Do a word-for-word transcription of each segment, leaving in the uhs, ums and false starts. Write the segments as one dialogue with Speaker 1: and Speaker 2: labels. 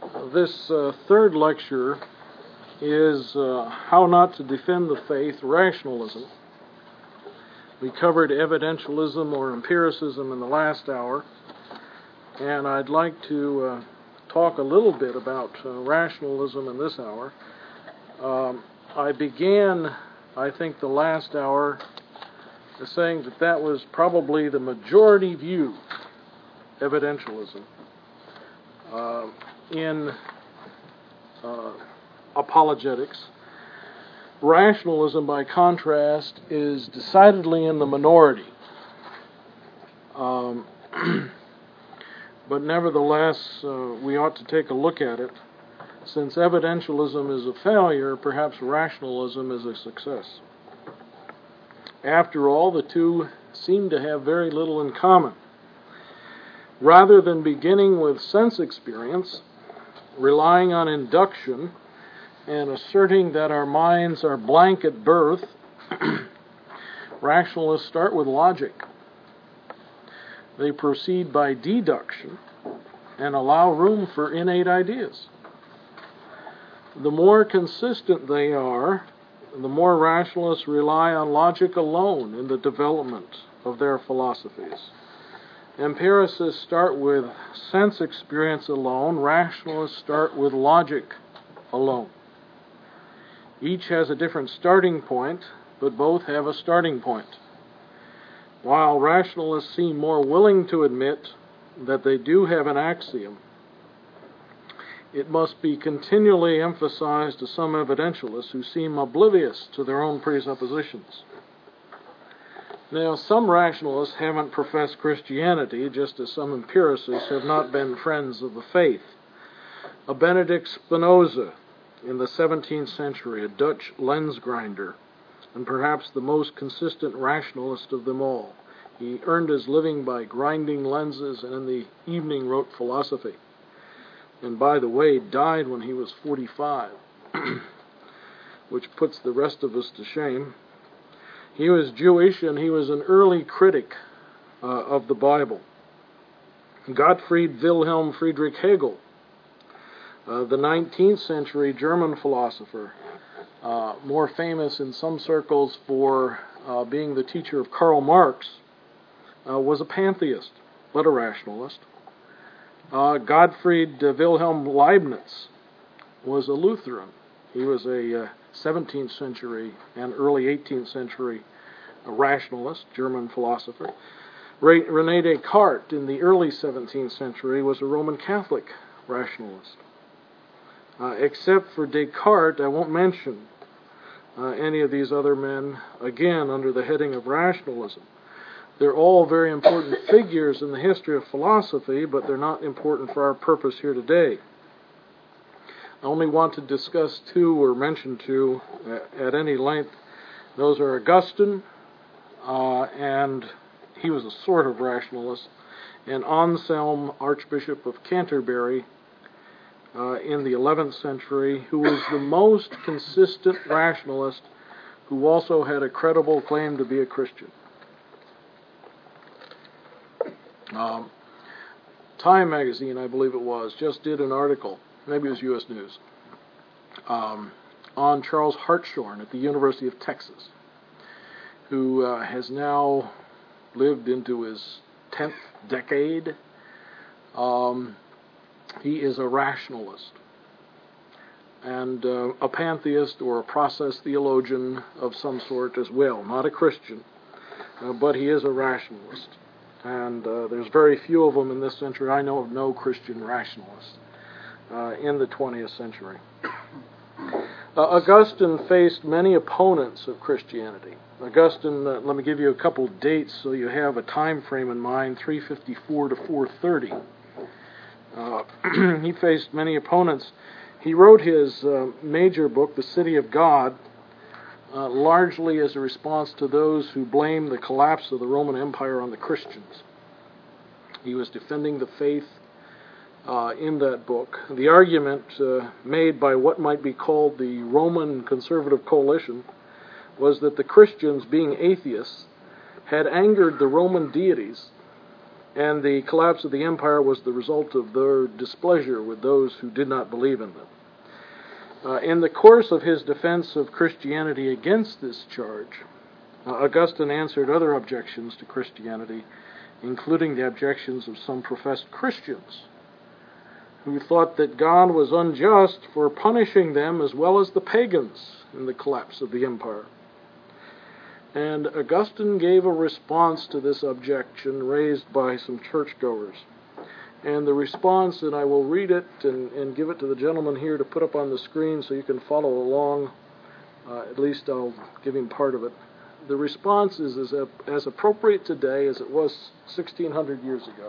Speaker 1: This uh, third lecture is uh, How Not to Defend the Faith, Rationalism. We covered evidentialism or empiricism in the last hour, and I'd like to uh, talk a little bit about uh, rationalism in this hour. Um, I began, I think, the last hour saying that that was probably the majority view, evidentialism, uh, in uh, apologetics. Rationalism, by contrast, is decidedly in the minority. Um, but nevertheless, uh, we ought to take a look at it. Since evidentialism is a failure, perhaps rationalism is a success. After all, the two seem to have very little in common. Rather than beginning with sense experience, relying on induction, and asserting that our minds are blank at birth, rationalists start with logic. They proceed by deduction and allow room for innate ideas. The more consistent they are, the more rationalists rely on logic alone in the development of their philosophies. Empiricists start with sense experience alone. Rationalists start with logic alone. Each has a different starting point, but both have a starting point. While rationalists seem more willing to admit that they do have an axiom, it must be continually emphasized to some evidentialists who seem oblivious to their own presuppositions. Now, some rationalists haven't professed Christianity, just as some empiricists have not been friends of the faith. A Benedict Spinoza, in the seventeenth century, a Dutch lens grinder, and perhaps the most consistent rationalist of them all. He earned his living by grinding lenses, and in the evening wrote philosophy. And by the way, died when he was forty-five, which puts the rest of us to shame. He was Jewish, and he was an early critic uh, of the Bible. Gottfried Wilhelm Friedrich Hegel, uh, the nineteenth century German philosopher, uh, more famous in some circles for uh, being the teacher of Karl Marx, uh, was a pantheist, but a rationalist. Uh, Gottfried uh, Wilhelm Leibniz was a Lutheran. He was a uh, seventeenth century and early eighteenth century uh, rationalist, German philosopher. Re- René Descartes, in the early seventeenth century, was a Roman Catholic rationalist. Uh, except for Descartes, I won't mention uh, any of these other men, again, under the heading of rationalism. They're all very important figures in the history of philosophy, but they're not important for our purpose here today. I only want to discuss two or mention two uh, at any length. Those are Augustine, uh, and he was a sort of rationalist, and Anselm, Archbishop of Canterbury, uh, in the eleventh century, who was the most consistent rationalist, who also had a credible claim to be a Christian. Um, Time magazine, I believe it was, just did an article, maybe it was U S News, um, on Charles Hartshorne at the University of Texas, who uh, has now lived into his tenth decade. Um, he is a rationalist and uh, a pantheist or a process theologian of some sort as well, not a Christian, uh, but he is a rationalist. And uh, there's very few of them in this century. I know of no Christian rationalists uh, in the twentieth century. Uh, Augustine faced many opponents of Christianity. Augustine, uh, let me give you a couple dates so you have a time frame in mind, three fifty-four to four thirty. Uh, he faced many opponents. He wrote his uh, major book, The City of God, Uh, largely as a response to those who blame the collapse of the Roman Empire on the Christians. He was defending the faith uh, in that book. The argument uh, made by what might be called the Roman Conservative Coalition was that the Christians, being atheists, had angered the Roman deities and the collapse of the empire was the result of their displeasure with those who did not believe in them. Uh, in the course of his defense of Christianity against this charge, uh, Augustine answered other objections to Christianity, including the objections of some professed Christians who thought that God was unjust for punishing them as well as the pagans in the collapse of the empire. And Augustine gave a response to this objection raised by some churchgoers. And the response, and I will read it and, and give it to the gentleman here to put up on the screen so you can follow along. Uh, at least I'll give him part of it. The response is as, a, as appropriate today as it was sixteen hundred years ago.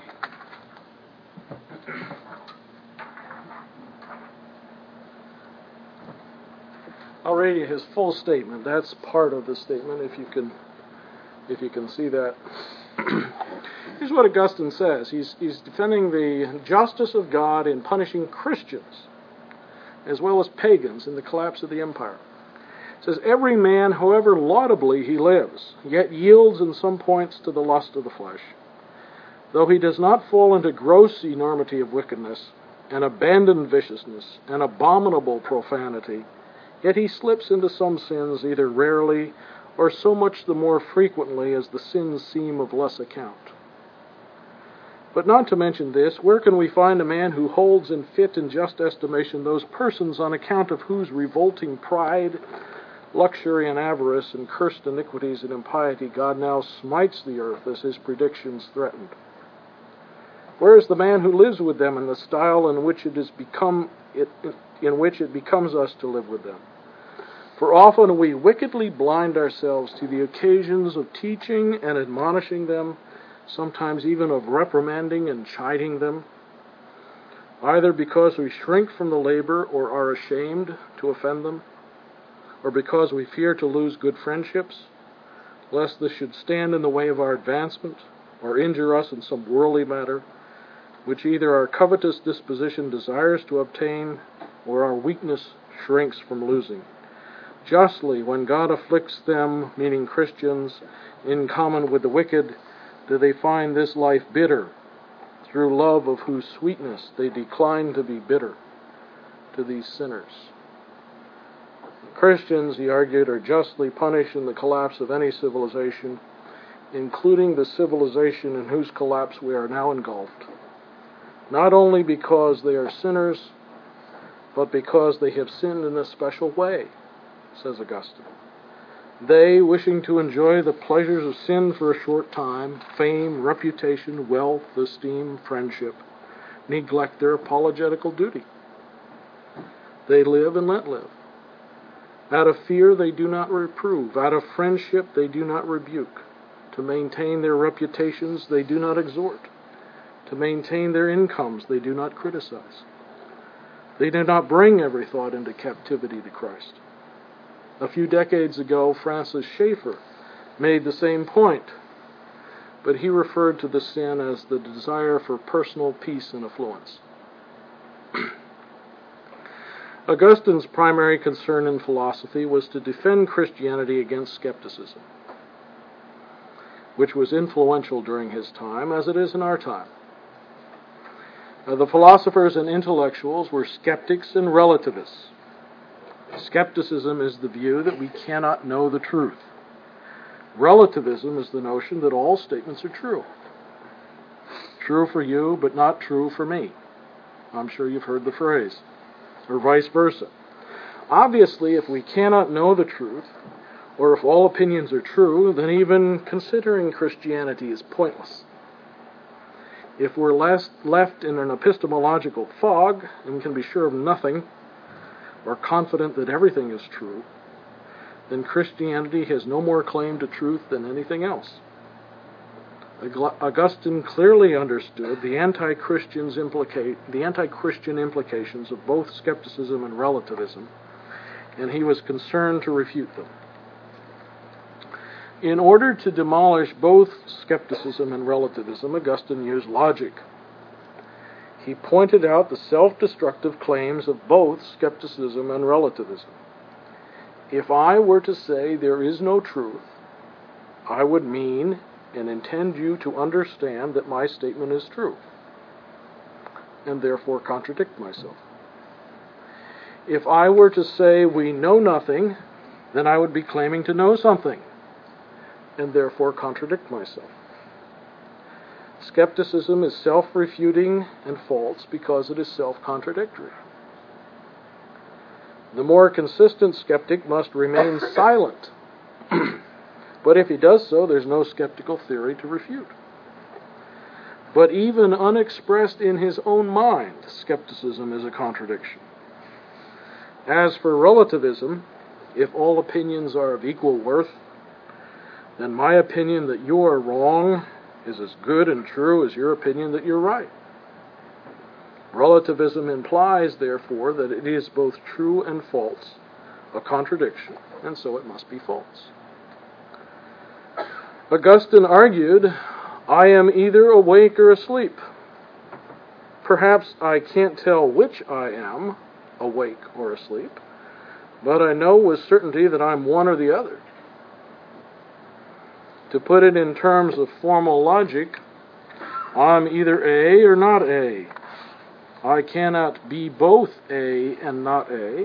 Speaker 1: I'll read you his full statement. That's part of the statement, if you can, if you can see that. Here's what Augustine says. He's, he's defending the justice of God in punishing Christians as well as pagans in the collapse of the empire. It says, every man, however laudably he lives, yet yields in some points to the lust of the flesh. Though he does not fall into gross enormity of wickedness, and abandoned viciousness, and abominable profanity, yet he slips into some sins either rarely or so much the more frequently as the sins seem of less account. But not to mention this, where can we find a man who holds in fit and just estimation those persons on account of whose revolting pride, luxury, and avarice, and cursed iniquities and impiety God now smites the earth as his predictions threatened? Where is the man who lives with them in the style in which it is become it, in which it becomes us to live with them? For often we wickedly blind ourselves to the occasions of teaching and admonishing them, sometimes even of reprimanding and chiding them, either because we shrink from the labor or are ashamed to offend them, or because we fear to lose good friendships, lest this should stand in the way of our advancement, or injure us in some worldly matter, which either our covetous disposition desires to obtain, or our weakness shrinks from losing. Justly, when God afflicts them, meaning Christians, in common with the wicked, do they find this life bitter, through love of whose sweetness they decline to be bitter to these sinners. Christians, he argued, are justly punished in the collapse of any civilization, including the civilization in whose collapse we are now engulfed, not only because they are sinners, but because they have sinned in a special way, says Augustine. They, wishing to enjoy the pleasures of sin for a short time, fame, reputation, wealth, esteem, friendship, neglect their apologetical duty. They live and let live. Out of fear they do not reprove. Out of friendship they do not rebuke. To maintain their reputations they do not exhort. To maintain their incomes they do not criticize. They do not bring every thought into captivity to Christ. A few decades ago, Francis Schaeffer made the same point, but he referred to the sin as the desire for personal peace and affluence. Augustine's primary concern in philosophy was to defend Christianity against skepticism, which was influential during his time, as it is in our time. Uh, the philosophers and intellectuals were skeptics and relativists. Skepticism is the view that we cannot know the truth. Relativism is the notion that all statements are true. True for you, but not true for me. I'm sure you've heard the phrase. Or vice versa. Obviously, if we cannot know the truth, or if all opinions are true, then even considering Christianity is pointless. If we're left in an epistemological fog and can be sure of nothing, or confident that everything is true, then Christianity has no more claim to truth than anything else. Augustine clearly understood the anti-Christians implicate the anti-Christian implications of both skepticism and relativism, and he was concerned to refute them. In order to demolish both skepticism and relativism, Augustine used logic. He pointed out the self-destructive claims of both skepticism and relativism. If I were to say there is no truth, I would mean and intend you to understand that my statement is true, and therefore contradict myself. If I were to say we know nothing, then I would be claiming to know something, and therefore contradict myself. Skepticism is self-refuting and false because it is self-contradictory. The more consistent skeptic must remain silent. But if he does so, there's no skeptical theory to refute. But even unexpressed in his own mind, skepticism is a contradiction. As for relativism, if all opinions are of equal worth, then my opinion that you are wrong is as good and true as your opinion that you're right. Relativism implies, therefore, that it is both true and false, a contradiction, and so it must be false. Augustine argued, I am either awake or asleep. Perhaps I can't tell which I am, awake or asleep, but I know with certainty that I'm one or the other. To put it in terms of formal logic, I'm either A or not A. I cannot be both A and not A.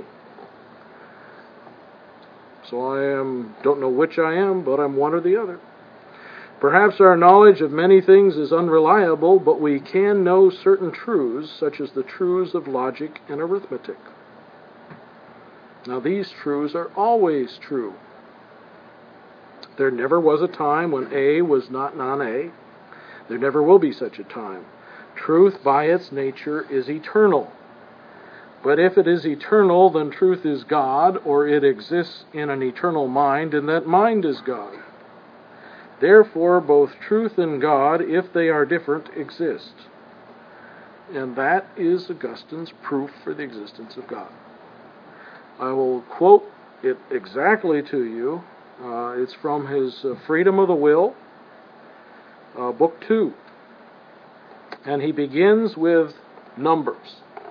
Speaker 1: So I am, don't know which I am, but I'm one or the other. Perhaps our knowledge of many things is unreliable, but we can know certain truths, such as the truths of logic and arithmetic. Now these truths are always true. There never was a time when A was not non-A. There never will be such a time. Truth, by its nature, is eternal. But if it is eternal, then truth is God, or it exists in an eternal mind, and that mind is God. Therefore, both truth and God, if they are different, exist. And that is Augustine's proof for the existence of God. I will quote it exactly to you. Uh, it's from his uh, Freedom of the Will, uh, Book two. And he begins with numbers.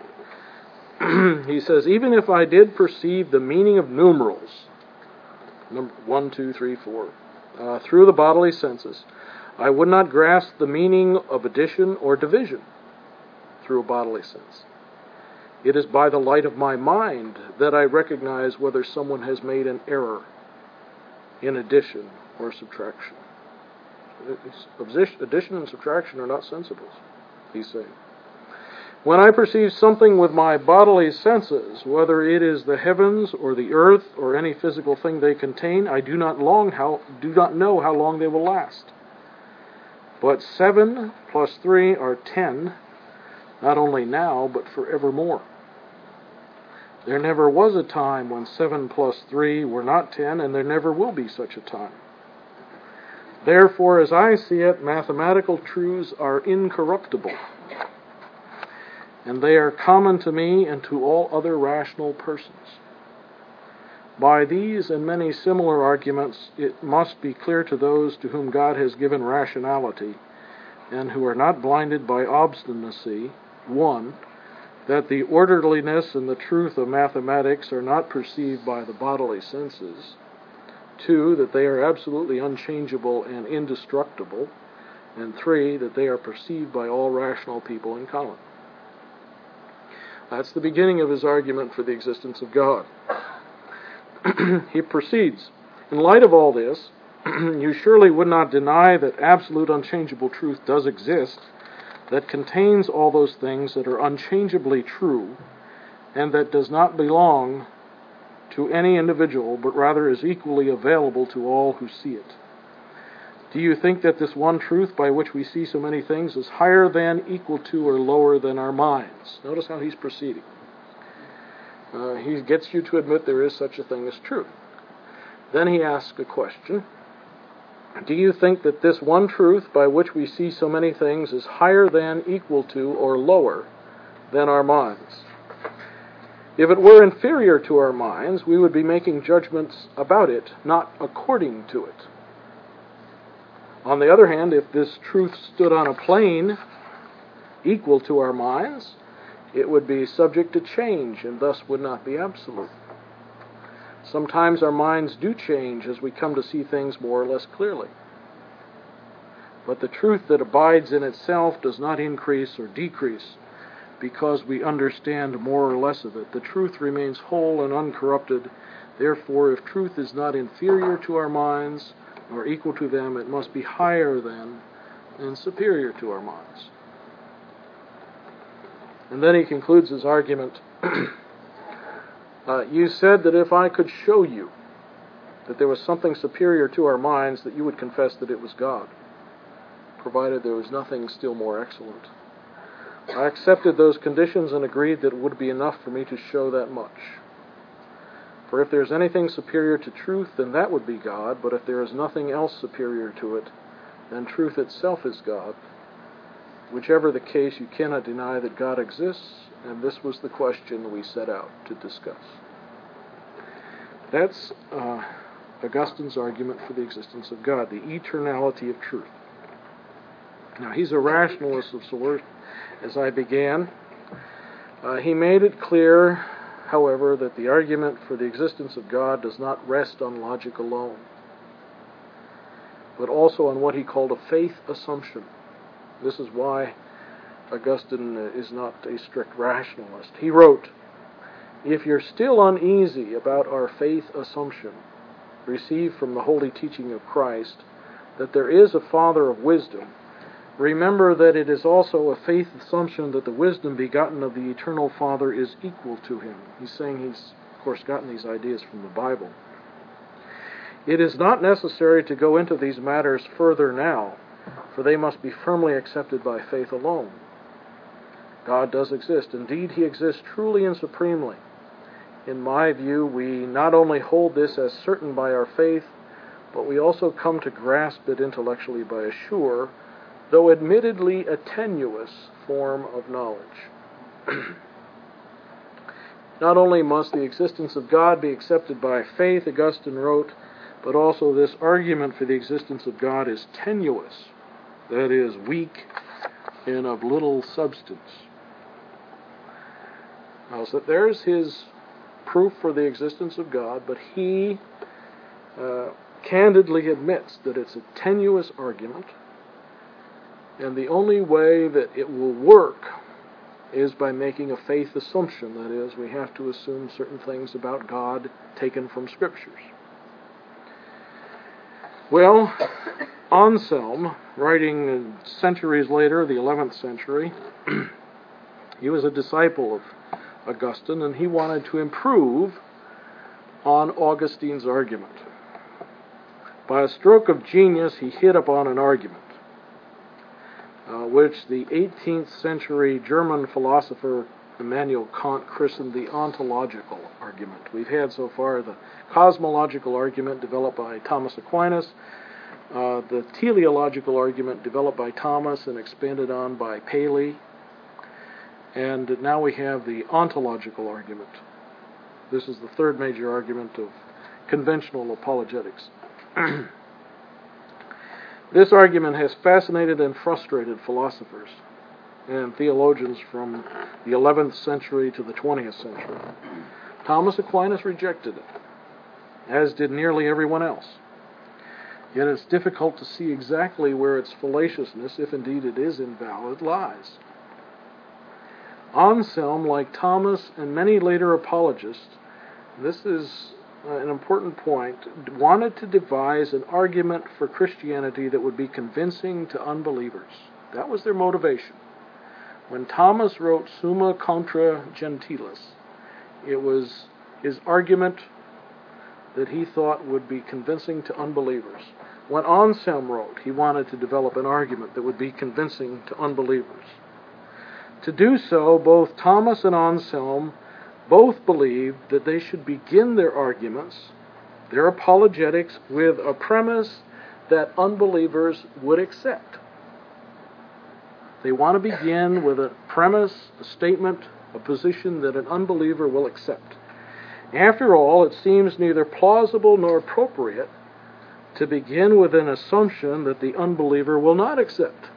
Speaker 1: He says, even if I did perceive the meaning of numerals, number one, two, three, four, uh, through the bodily senses, I would not grasp the meaning of addition or division through a bodily sense. It is by the light of my mind that I recognize whether someone has made an error in addition or subtraction. Addition and subtraction are not sensibles, he's saying. When I perceive something with my bodily senses, whether it is the heavens or the earth or any physical thing they contain, I do not long how do not know how long they will last. But seven plus three are ten, not only now, but forevermore. There never was a time when seven plus three were not ten, and there never will be such a time. Therefore, as I see it, mathematical truths are incorruptible, and they are common to me and to all other rational persons. By these and many similar arguments, it must be clear to those to whom God has given rationality, and who are not blinded by obstinacy, one, that the orderliness and the truth of mathematics are not perceived by the bodily senses, two, that they are absolutely unchangeable and indestructible, and three, that they are perceived by all rational people in common. That's the beginning of his argument for the existence of God. He proceeds, in light of all this, you surely would not deny that absolute unchangeable truth does exist, that contains all those things that are unchangeably true, and that does not belong to any individual, but rather is equally available to all who see it. Do you think that this one truth by which we see so many things is higher than, equal to, or lower than our minds? Notice how he's proceeding. Uh, he gets you to admit there is such a thing as truth. Then he asks a question. Do you think that this one truth by which we see so many things is higher than, equal to, or lower than our minds? If it were inferior to our minds, we would be making judgments about it, not according to it. On the other hand, if this truth stood on a plane equal to our minds, it would be subject to change and thus would not be absolute. Sometimes our minds do change as we come to see things more or less clearly. But the truth that abides in itself does not increase or decrease because we understand more or less of it. The truth remains whole and uncorrupted. Therefore, if truth is not inferior to our minds nor equal to them, it must be higher than and superior to our minds. And then he concludes his argument. uh, you said that if I could show you that there was something superior to our minds, that you would confess that it was God, provided there was nothing still more excellent. I accepted those conditions and agreed that it would be enough for me to show that much. For if there is anything superior to truth, then that would be God, but if there is nothing else superior to it, then truth itself is God. Whichever the case, you cannot deny that God exists, and this was the question we set out to discuss. That's uh, Augustine's argument for the existence of God, the eternality of truth. Now, he's a rationalist of sort, as I began. Uh, he made it clear, however, that the argument for the existence of God does not rest on logic alone, but also on what he called a faith assumption. This is why Augustine is not a strict rationalist. He wrote, "If you're still uneasy about our faith assumption, received from the holy teaching of Christ, that there is a Father of wisdom, remember that it is also a faith assumption that the wisdom begotten of the eternal Father is equal to him." He's saying he's, of course, gotten these ideas from the Bible. "It is not necessary to go into these matters further now, for they must be firmly accepted by faith alone. God does exist. Indeed, he exists truly and supremely. In my view, we not only hold this as certain by our faith, but we also come to grasp it intellectually by a sure, though admittedly a tenuous, form of knowledge." Not only must the existence of God be accepted by faith, Augustine wrote, but also this argument for the existence of God is tenuous, that is, weak and of little substance. Now, so there's his proof for the existence of God, but he uh, candidly admits that it's a tenuous argument, and the only way that it will work is by making a faith assumption. That is, we have to assume certain things about God taken from Scriptures. Well, Anselm, writing centuries later, the eleventh century, he was a disciple of Augustine, and he wanted to improve on Augustine's argument. By a stroke of genius, he hit upon an argument, uh, which the eighteenth century German philosopher Immanuel Kant christened the ontological argument. We've had so far the cosmological argument developed by Thomas Aquinas, uh, the teleological argument developed by Thomas and expanded on by Paley, and now we have the ontological argument. This is the third major argument of conventional apologetics. This argument has fascinated and frustrated philosophers and theologians from the eleventh century to the twentieth century. Thomas Aquinas rejected it, as did nearly everyone else. Yet it's difficult to see exactly where its fallaciousness, if indeed it is invalid, lies. Anselm, like Thomas and many later apologists, this is an important point, wanted to devise an argument for Christianity that would be convincing to unbelievers. That was their motivation. When Thomas wrote Summa Contra Gentiles, it was his argument that he thought would be convincing to unbelievers. When Anselm wrote, he wanted to develop an argument that would be convincing to unbelievers. To do so, both Thomas and Anselm both believed that they should begin their arguments, their apologetics, with a premise that unbelievers would accept. They want to begin with a premise, a statement, a position that an unbeliever will accept. After all, it seems neither plausible nor appropriate to begin with an assumption that the unbeliever will not accept.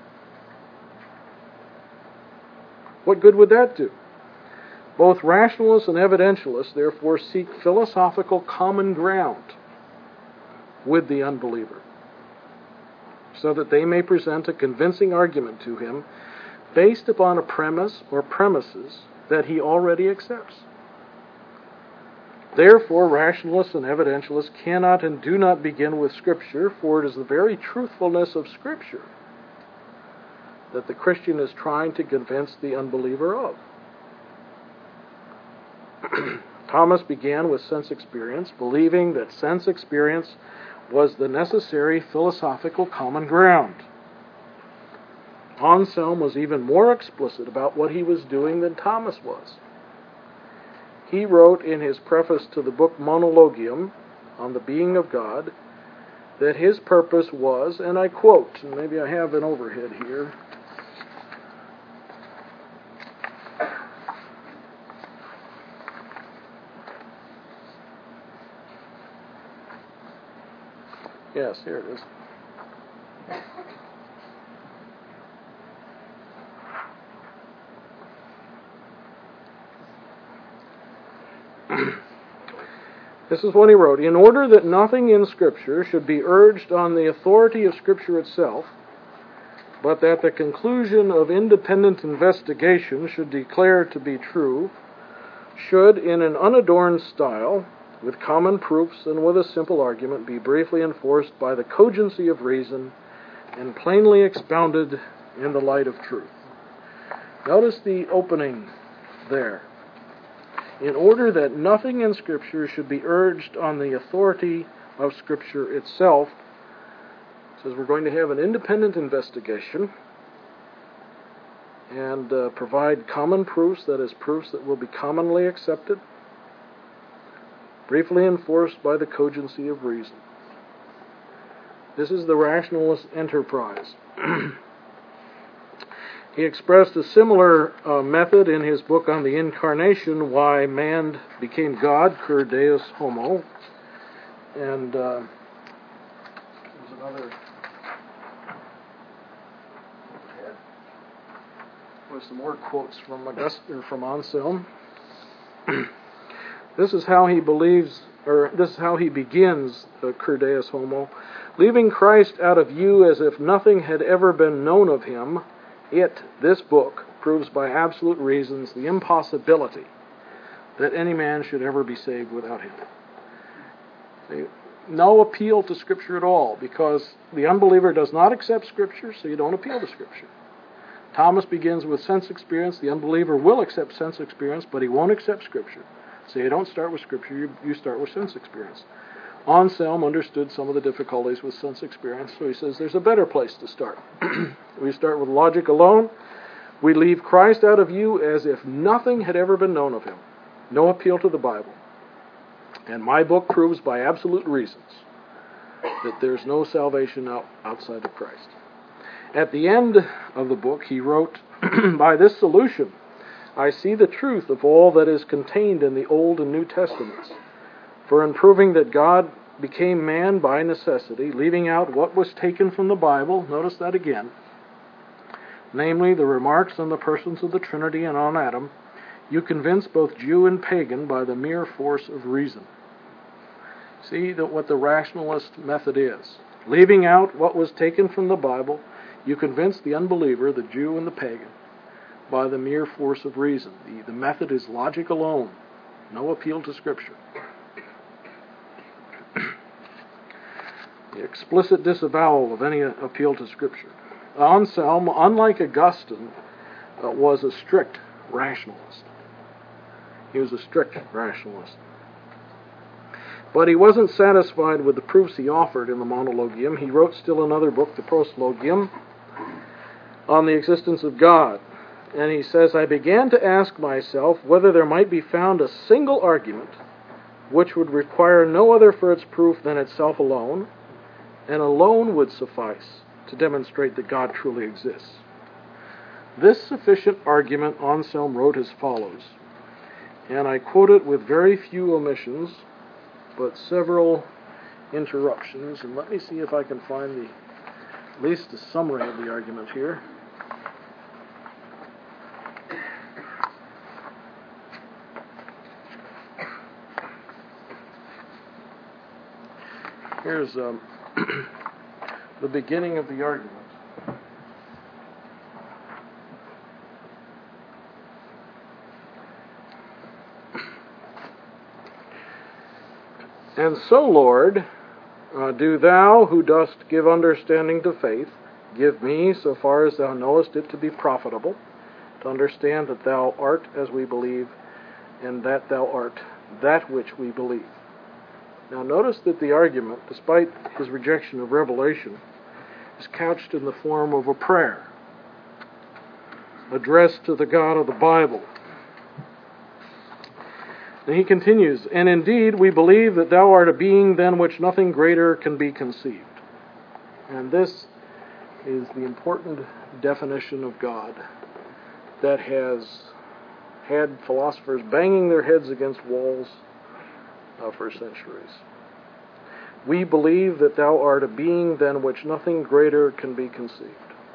Speaker 1: What good would that do? Both rationalists and evidentialists, therefore, seek philosophical common ground with the unbeliever. so that they may present a convincing argument to him based upon a premise or premises that he already accepts. Therefore, rationalists and evidentialists cannot and do not begin with Scripture, for it is the very truthfulness of Scripture that the Christian is trying to convince the unbeliever of. Thomas began with sense experience, believing that sense experience was the necessary philosophical common ground. Anselm was even more explicit about what he was doing than Thomas was. He wrote in his preface to the book Monologium on the being of God that his purpose was, and I quote, and maybe I have an overhead here, yes, here it is. This is what he wrote. In order that nothing in Scripture should be urged on the authority of Scripture itself, but that the conclusion of independent investigation should declare to be true, should, in an unadorned style, with common proofs and with a simple argument, be briefly enforced by the cogency of reason and plainly expounded in the light of truth. Notice the opening there. In order that nothing in Scripture should be urged on the authority of Scripture itself, it says we're going to have an independent investigation and uh, provide common proofs, that is, proofs that will be commonly accepted, briefly enforced by the cogency of reason. This is the rationalist enterprise. He expressed a similar uh, method in his book on the Incarnation, Why Man Became God, Cur Deus Homo. And uh, there's another... There's some more quotes from August, or from Anselm. This is how he believes, or this is how he begins the Cur Deus Homo. Leaving Christ out of view as if nothing had ever been known of him, it, this book, proves by absolute reasons the impossibility that any man should ever be saved without him. See, no appeal to Scripture at all, because the unbeliever does not accept Scripture, so you don't appeal to Scripture. Thomas begins with sense experience. The unbeliever will accept sense experience, but he won't accept Scripture. So you don't start with Scripture, you, you start with sense experience. Anselm understood some of the difficulties with sense experience, so he says there's a better place to start. We start with logic alone. We leave Christ out of view as if nothing had ever been known of him. No appeal to the Bible. And my book proves by absolute reasons that there's no salvation out, outside of Christ. At the end of the book, he wrote, by this solution, I see the truth of all that is contained in the Old and New Testaments. For in proving that God became man by necessity, leaving out what was taken from the Bible, notice that again, namely the remarks on the persons of the Trinity and on Adam, you convince both Jew and pagan by the mere force of reason. See that what the rationalist method is. Leaving out what was taken from the Bible, you convince the unbeliever, the Jew and the pagan, by the mere force of reason. The, the method is logic alone, no appeal to Scripture. The explicit disavowal of any appeal to Scripture. Anselm, unlike Augustine, uh, was a strict rationalist. He was a strict rationalist. But he wasn't satisfied with the proofs he offered in the Monologium. He wrote still another book, the Proslogium, on the existence of God. And he says, I began to ask myself whether there might be found a single argument which would require no other for its proof than itself alone, and alone would suffice to demonstrate that God truly exists. This sufficient argument Anselm wrote as follows, and I quote it with very few omissions, but several interruptions, and let me see if I can find the at least a summary of the argument here. Here's um, the beginning of the argument. And so, Lord, uh, do thou, who dost give understanding to faith, give me, so far as thou knowest it to be profitable, to understand that thou art as we believe, and that thou art that which we believe. Now notice that the argument, despite his rejection of revelation, is couched in the form of a prayer addressed to the God of the Bible. And he continues, and indeed we believe that thou art a being than which nothing greater can be conceived. And this is the important definition of God that has had philosophers banging their heads against walls uh, for centuries. We believe that thou art a being than which nothing greater can be conceived.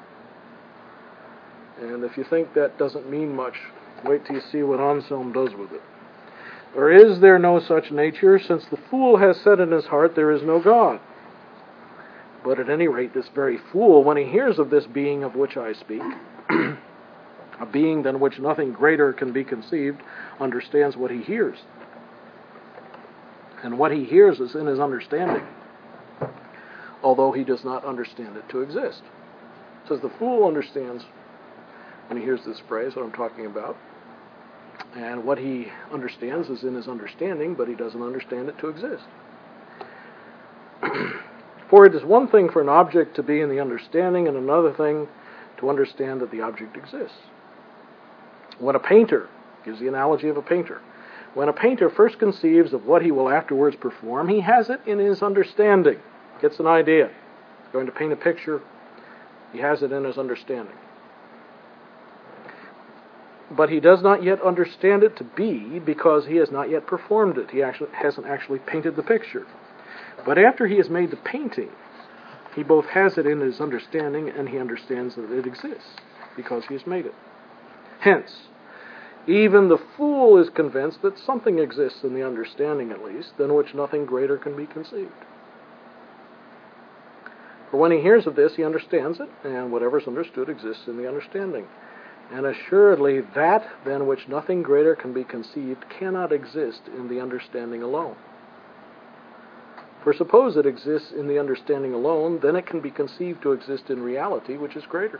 Speaker 1: And if you think that doesn't mean much, wait till you see what Anselm does with it. Or is there no such nature, since the fool has said in his heart there is no God? But at any rate, this very fool, when he hears of this being of which I speak, a being than which nothing greater can be conceived, understands what he hears. And what he hears is in his understanding, although he does not understand it to exist. It says the fool understands, when he hears this phrase, what I'm talking about, and what he understands is in his understanding, but he doesn't understand it to exist. For it is one thing for an object to be in the understanding, and another thing to understand that the object exists. When a painter, gives the analogy of a painter, when a painter first conceives of what he will afterwards perform, he has it in his understanding, gets an idea. He's going to paint a picture, he has it in his understanding. But he does not yet understand it to be, because he has not yet performed it. He actually hasn't actually painted the picture. But after he has made the painting, he both has it in his understanding and he understands that it exists, because he has made it. Hence, even the fool is convinced that something exists in the understanding, at least, than which nothing greater can be conceived. For when he hears of this, he understands it, and whatever is understood exists in the understanding. And assuredly, that than which nothing greater can be conceived cannot exist in the understanding alone. For suppose it exists in the understanding alone, then it can be conceived to exist in reality, which is greater.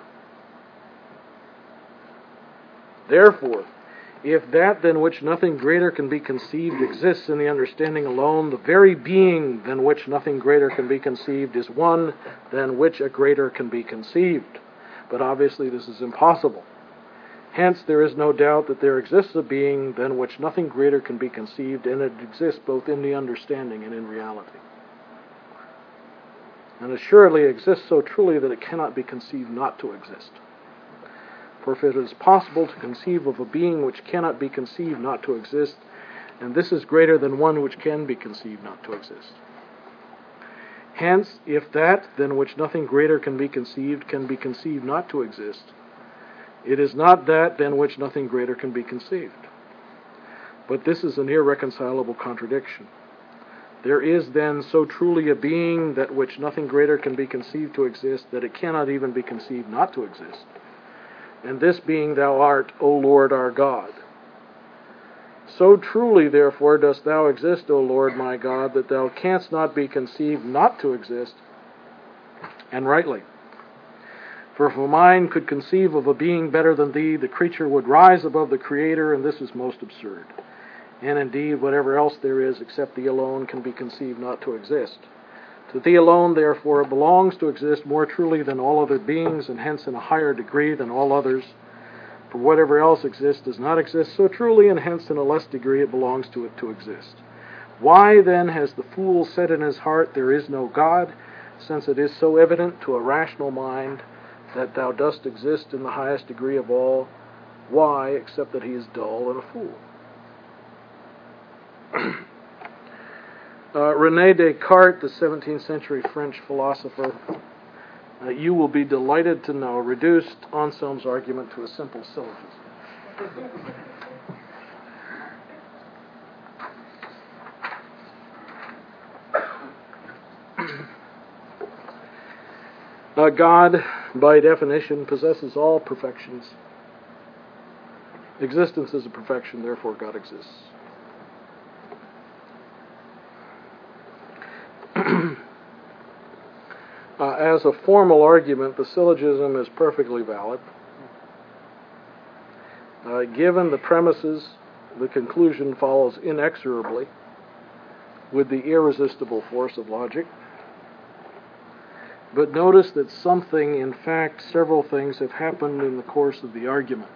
Speaker 1: Therefore, if that than which nothing greater can be conceived exists in the understanding alone, the very being than which nothing greater can be conceived is one than which a greater can be conceived. But obviously this is impossible. Hence, there is no doubt that there exists a being than which nothing greater can be conceived, and it exists both in the understanding and in reality. And assuredly exists so truly that it cannot be conceived not to exist. For if it is possible to conceive of a being which cannot be conceived not to exist, and this is greater than one which can be conceived not to exist. Hence, if that than which nothing greater can be conceived can be conceived not to exist, it is not that than which nothing greater can be conceived. But this is an irreconcilable contradiction. There is then so truly a being that which nothing greater can be conceived to exist, that it cannot even be conceived not to exist. And this being thou art, O Lord our God. So truly, therefore, dost thou exist, O Lord my God, that thou canst not be conceived not to exist, and rightly. For if a mind could conceive of a being better than thee, the creature would rise above the Creator, and this is most absurd. And indeed, whatever else there is except thee alone can be conceived not to exist. To thee alone, therefore, it belongs to exist more truly than all other beings, and hence in a higher degree than all others. For whatever else exists does not exist so truly, and hence in a less degree it belongs to it to exist. Why then has the fool said in his heart, there is no God, since it is so evident to a rational mind that thou dost exist in the highest degree of all? Why, except that he is dull and a fool? uh, René Descartes, the seventeenth century French philosopher, uh, you will be delighted to know, reduced Anselm's argument to a simple syllogism. Uh, God, by definition, possesses all perfections. Existence is a perfection, therefore God exists. uh, as a formal argument, the syllogism is perfectly valid. Uh, given the premises, the conclusion follows inexorably with the irresistible force of logic. But notice that something, in fact, several things have happened in the course of the argument.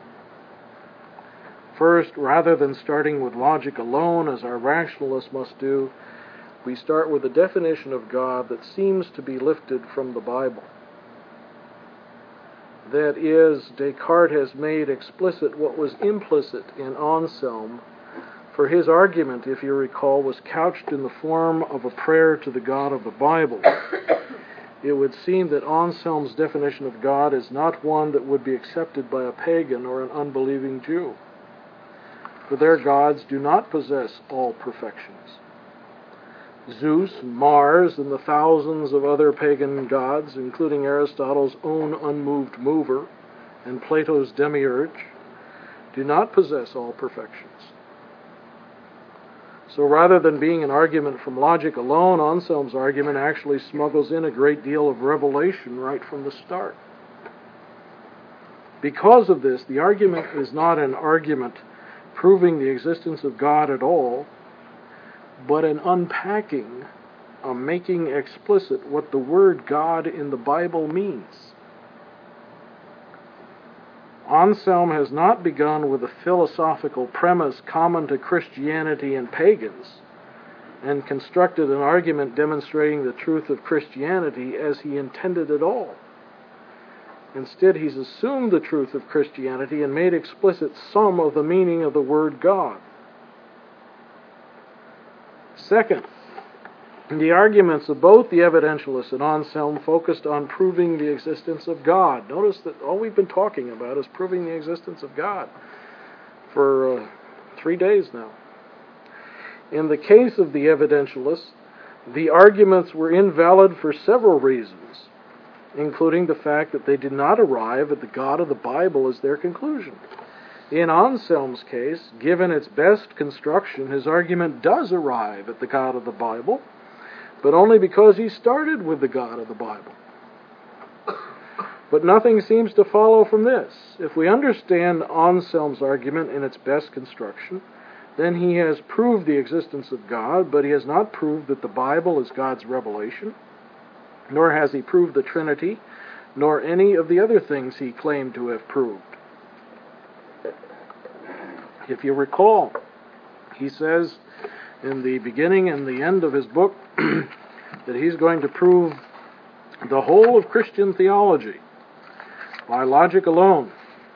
Speaker 1: First, rather than starting with logic alone, as our rationalists must do, we start with a definition of God that seems to be lifted from the Bible. That is, Descartes has made explicit what was implicit in Anselm, for his argument, if you recall, was couched in the form of a prayer to the God of the Bible. It would seem that Anselm's definition of God is not one that would be accepted by a pagan or an unbelieving Jew, for their gods do not possess all perfections. Zeus, Mars, and the thousands of other pagan gods, including Aristotle's own unmoved mover and Plato's demiurge, do not possess all perfections. So rather than being an argument from logic alone, Anselm's argument actually smuggles in a great deal of revelation right from the start. Because of this, the argument is not an argument proving the existence of God at all, but an unpacking, a making explicit what the word God in the Bible means. Anselm has not begun with a philosophical premise common to Christianity and pagans, and constructed an argument demonstrating the truth of Christianity as he intended at all. Instead, he's assumed the truth of Christianity and made explicit some of the meaning of the word God. Second, the arguments of both the evidentialists and Anselm focused on proving the existence of God. Notice that all we've been talking about is proving the existence of God for uh, three days now. In the case of the evidentialists, the arguments were invalid for several reasons, including the fact that they did not arrive at the God of the Bible as their conclusion. In Anselm's case, given its best construction, his argument does arrive at the God of the Bible, but only because he started with the God of the Bible. But nothing seems to follow from this. If we understand Anselm's argument in its best construction, then he has proved the existence of God, but he has not proved that the Bible is God's revelation, nor has he proved the Trinity, nor any of the other things he claimed to have proved. If you recall, he says in the beginning and the end of his book that he's going to prove the whole of Christian theology by logic alone.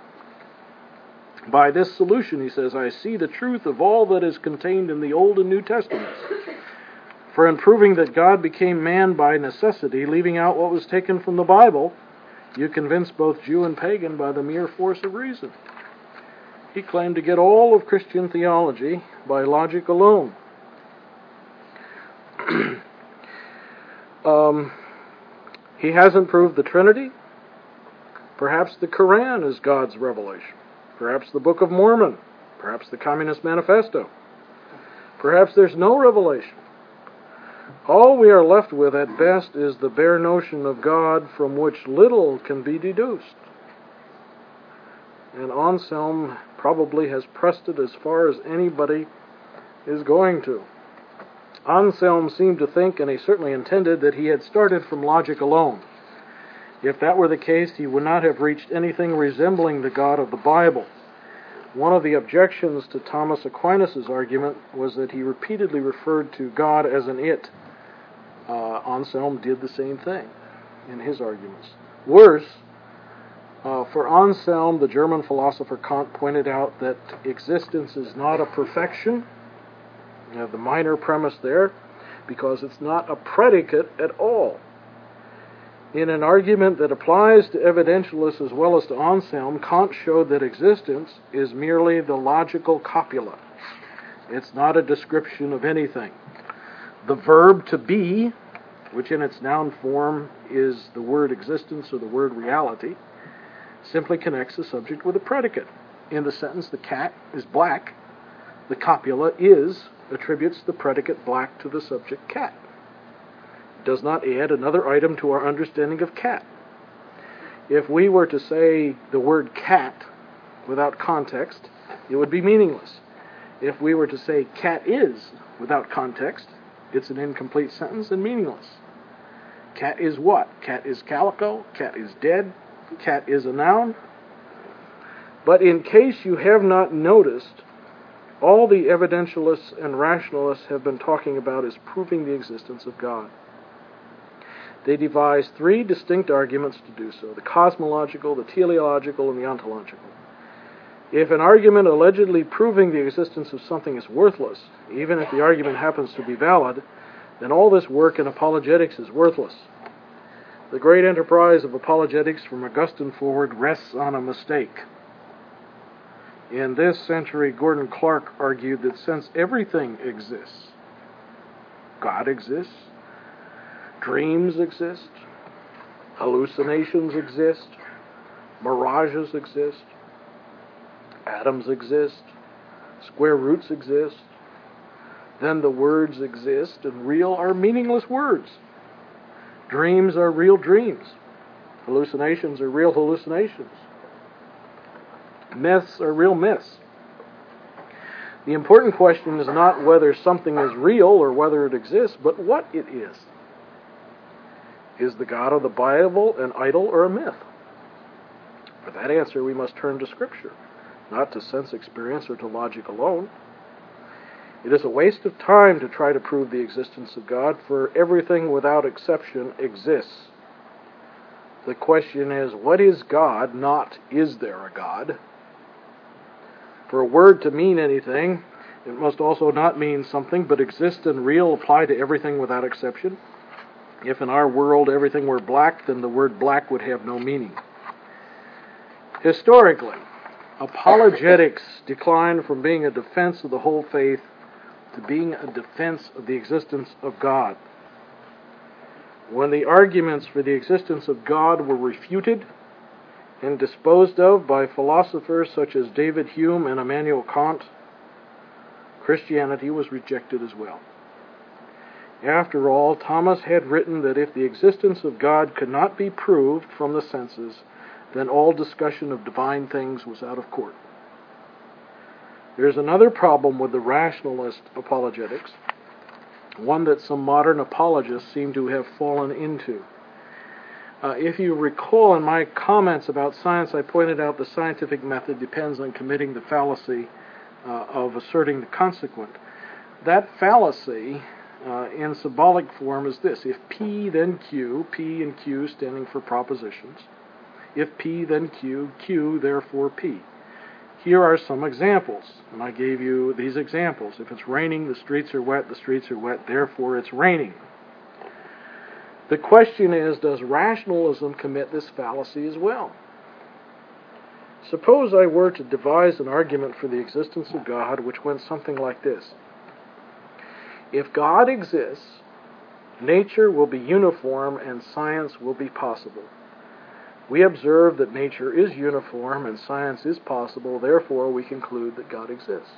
Speaker 1: By this solution, he says, I see the truth of all that is contained in the Old and New Testaments. For in proving that God became man by necessity, leaving out what was taken from the Bible, you convince both Jew and pagan by the mere force of reason. He claimed to get all of Christian theology by logic alone. um, he hasn't proved the Trinity. Perhaps the Quran is God's revelation. Perhaps the Book of Mormon. Perhaps the Communist Manifesto. Perhaps there's no revelation. All we are left with at best is the bare notion of God from which little can be deduced. And Anselm probably has pressed it as far as anybody is going to. Anselm seemed to think, and he certainly intended, that he had started from logic alone. If that were the case, he would not have reached anything resembling the God of the Bible. One of the objections to Thomas Aquinas' argument was that he repeatedly referred to God as an it. Uh, Anselm did the same thing in his arguments. Worse, Uh, for Anselm, the German philosopher Kant pointed out that existence is not a perfection. You have the minor premise there, because it's not a predicate at all. In an argument that applies to evidentialists as well as to Anselm, Kant showed that existence is merely the logical copula. It's not a description of anything. The verb to be which in its noun form is the word existence or the word reality, simply connects the subject with a predicate. In the sentence, the cat is black, the copula is attributes the predicate black to the subject cat. It does not add another item to our understanding of cat. If we were to say the word cat without context, it would be meaningless. If we were to say cat is without context, it's an incomplete sentence and meaningless. Cat is what? Cat is calico, cat is dead, cat is a noun. But in case you have not noticed, all the evidentialists and rationalists have been talking about is proving the existence of God. They devise three distinct arguments to do so: the cosmological, the teleological, and the ontological. If an argument allegedly proving the existence of something is worthless, even if the argument happens to be valid, then all this work in apologetics is worthless. The great enterprise of apologetics from Augustine forward rests on a mistake. In this century, Gordon Clark argued that since everything exists, God exists, dreams exist, hallucinations exist, mirages exist, atoms exist, square roots exist, then the words exist, and real are meaningless words. Dreams are real dreams. Hallucinations are real hallucinations. Myths are real myths. The important question is not whether something is real or whether it exists, but what it is. Is the God of the Bible an idol or a myth? For that answer, we must turn to Scripture, not to sense experience or to logic alone. It is a waste of time to try to prove the existence of God, for everything without exception exists. The question is, what is God, not is there a God? For a word to mean anything, it must also not mean something, but exist and real apply to everything without exception. If in our world everything were black, then the word black would have no meaning. Historically, apologetics declined from being a defense of the whole faith to being a defense of the existence of God. When the arguments for the existence of God were refuted and disposed of by philosophers such as David Hume and Immanuel Kant, Christianity was rejected as well. After all, Thomas had written that if the existence of God could not be proved from the senses, then all discussion of divine things was out of court. There's another problem with the rationalist apologetics, one that some modern apologists seem to have fallen into. Uh, if you recall in my comments about science, I pointed out the scientific method depends on committing the fallacy uh, of asserting the consequent. That fallacy uh, in symbolic form is this: if P then Q, P and Q standing for propositions, if P then Q, Q therefore P. Here are some examples, and I gave you these examples. If it's raining, the streets are wet, the streets are wet, therefore it's raining. The question is, does rationalism commit this fallacy as well? Suppose I were to devise an argument for the existence of God which went something like this. If God exists, nature will be uniform and science will be possible. We observe that nature is uniform and science is possible, therefore we conclude that God exists.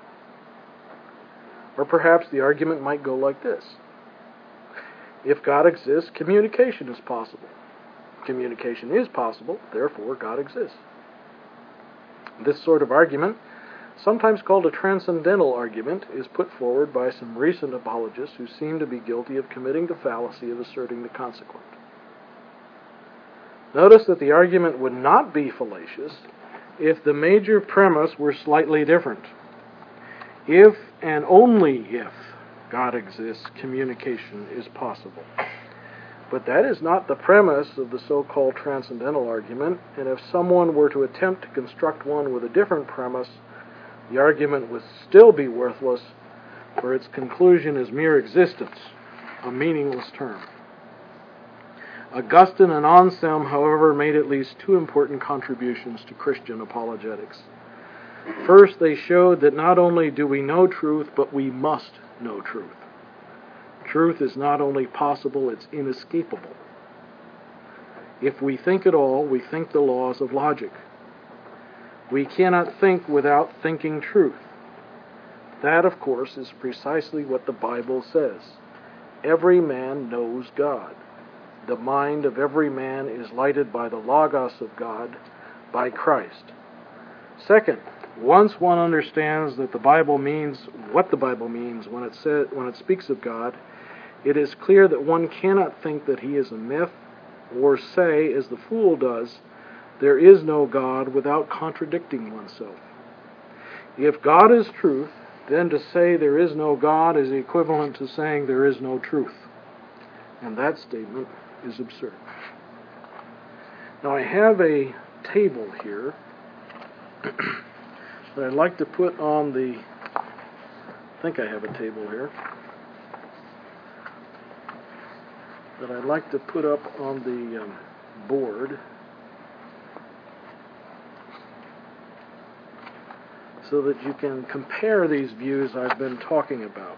Speaker 1: Or perhaps the argument might go like this. If God exists, communication is possible. Communication is possible, therefore God exists. This sort of argument, sometimes called a transcendental argument, is put forward by some recent apologists who seem to be guilty of committing the fallacy of asserting the consequent. Notice that the argument would not be fallacious if the major premise were slightly different. If and only if God exists, communication is possible. But that is not the premise of the so-called transcendental argument, and if someone were to attempt to construct one with a different premise, the argument would still be worthless, for its conclusion is mere existence, a meaningless term. Augustine and Anselm, however, made at least two important contributions to Christian apologetics. First, they showed that not only do we know truth, but we must know truth. Truth is not only possible, it's inescapable. If we think at all, we think the laws of logic. We cannot think without thinking truth. That, of course, is precisely what the Bible says. Every man knows God. The mind of every man is lighted by the Logos of God, by Christ. Second, once one understands that the Bible means what the Bible means when it says, when it speaks of God, it is clear that one cannot think that he is a myth or say, as the fool does, there is no God without contradicting oneself. If God is truth, then to say there is no God is equivalent to saying there is no truth. And that statement is absurd. Now I have a table here that I'd like to put on the, I think I have a table here, that I'd like to put up on the um, board so that you can compare these views I've been talking about.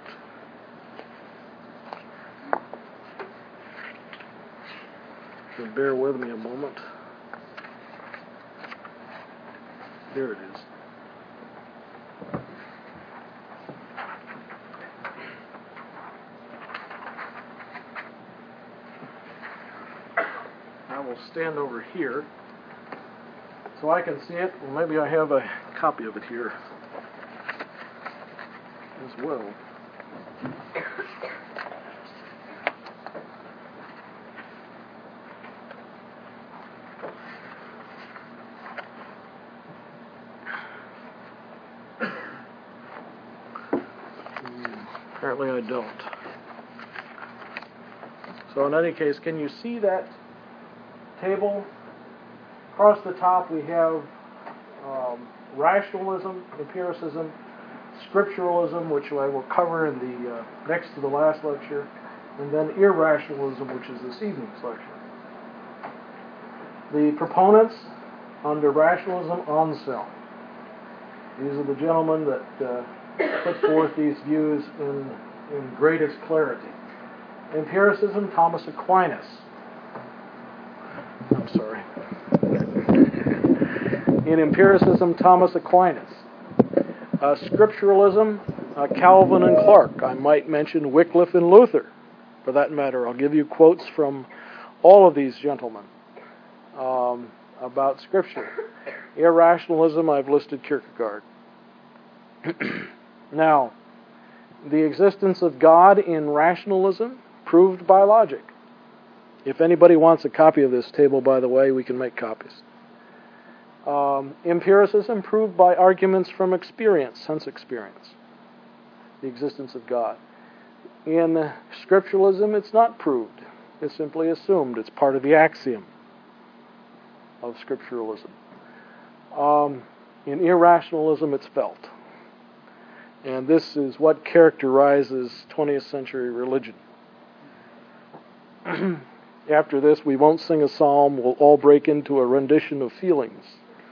Speaker 1: So bear with me a moment. There it is. I will stand over here so I can see it. Well, maybe I have a copy of it here as well. Apparently I don't. So in any case, can you see that table? Across the top we have um, rationalism, empiricism, scripturalism, which I will cover in the uh, next to the last lecture, and then irrationalism, which is this evening's lecture. The proponents under rationalism, Anselm. These are the gentlemen that uh, put forth these views in, in greatest clarity. Empiricism, Thomas Aquinas. I'm sorry. In empiricism, Thomas Aquinas. Uh, scripturalism, uh, Calvin and Clarke. I might mention Wycliffe and Luther, for that matter. I'll give you quotes from all of these gentlemen um, about Scripture. Irrationalism, I've listed Kierkegaard. Now, the existence of God in rationalism, proved by logic. If anybody wants a copy of this table, by the way, we can make copies. Um, empiricism, proved by arguments from experience, sense experience, the existence of God. In uh, scripturalism, it's not proved. It's simply assumed. It's part of the axiom of scripturalism. Um, in irrationalism, it's felt. And this is what characterizes twentieth century religion. After this, we won't sing a psalm. We'll all break into a rendition of feelings.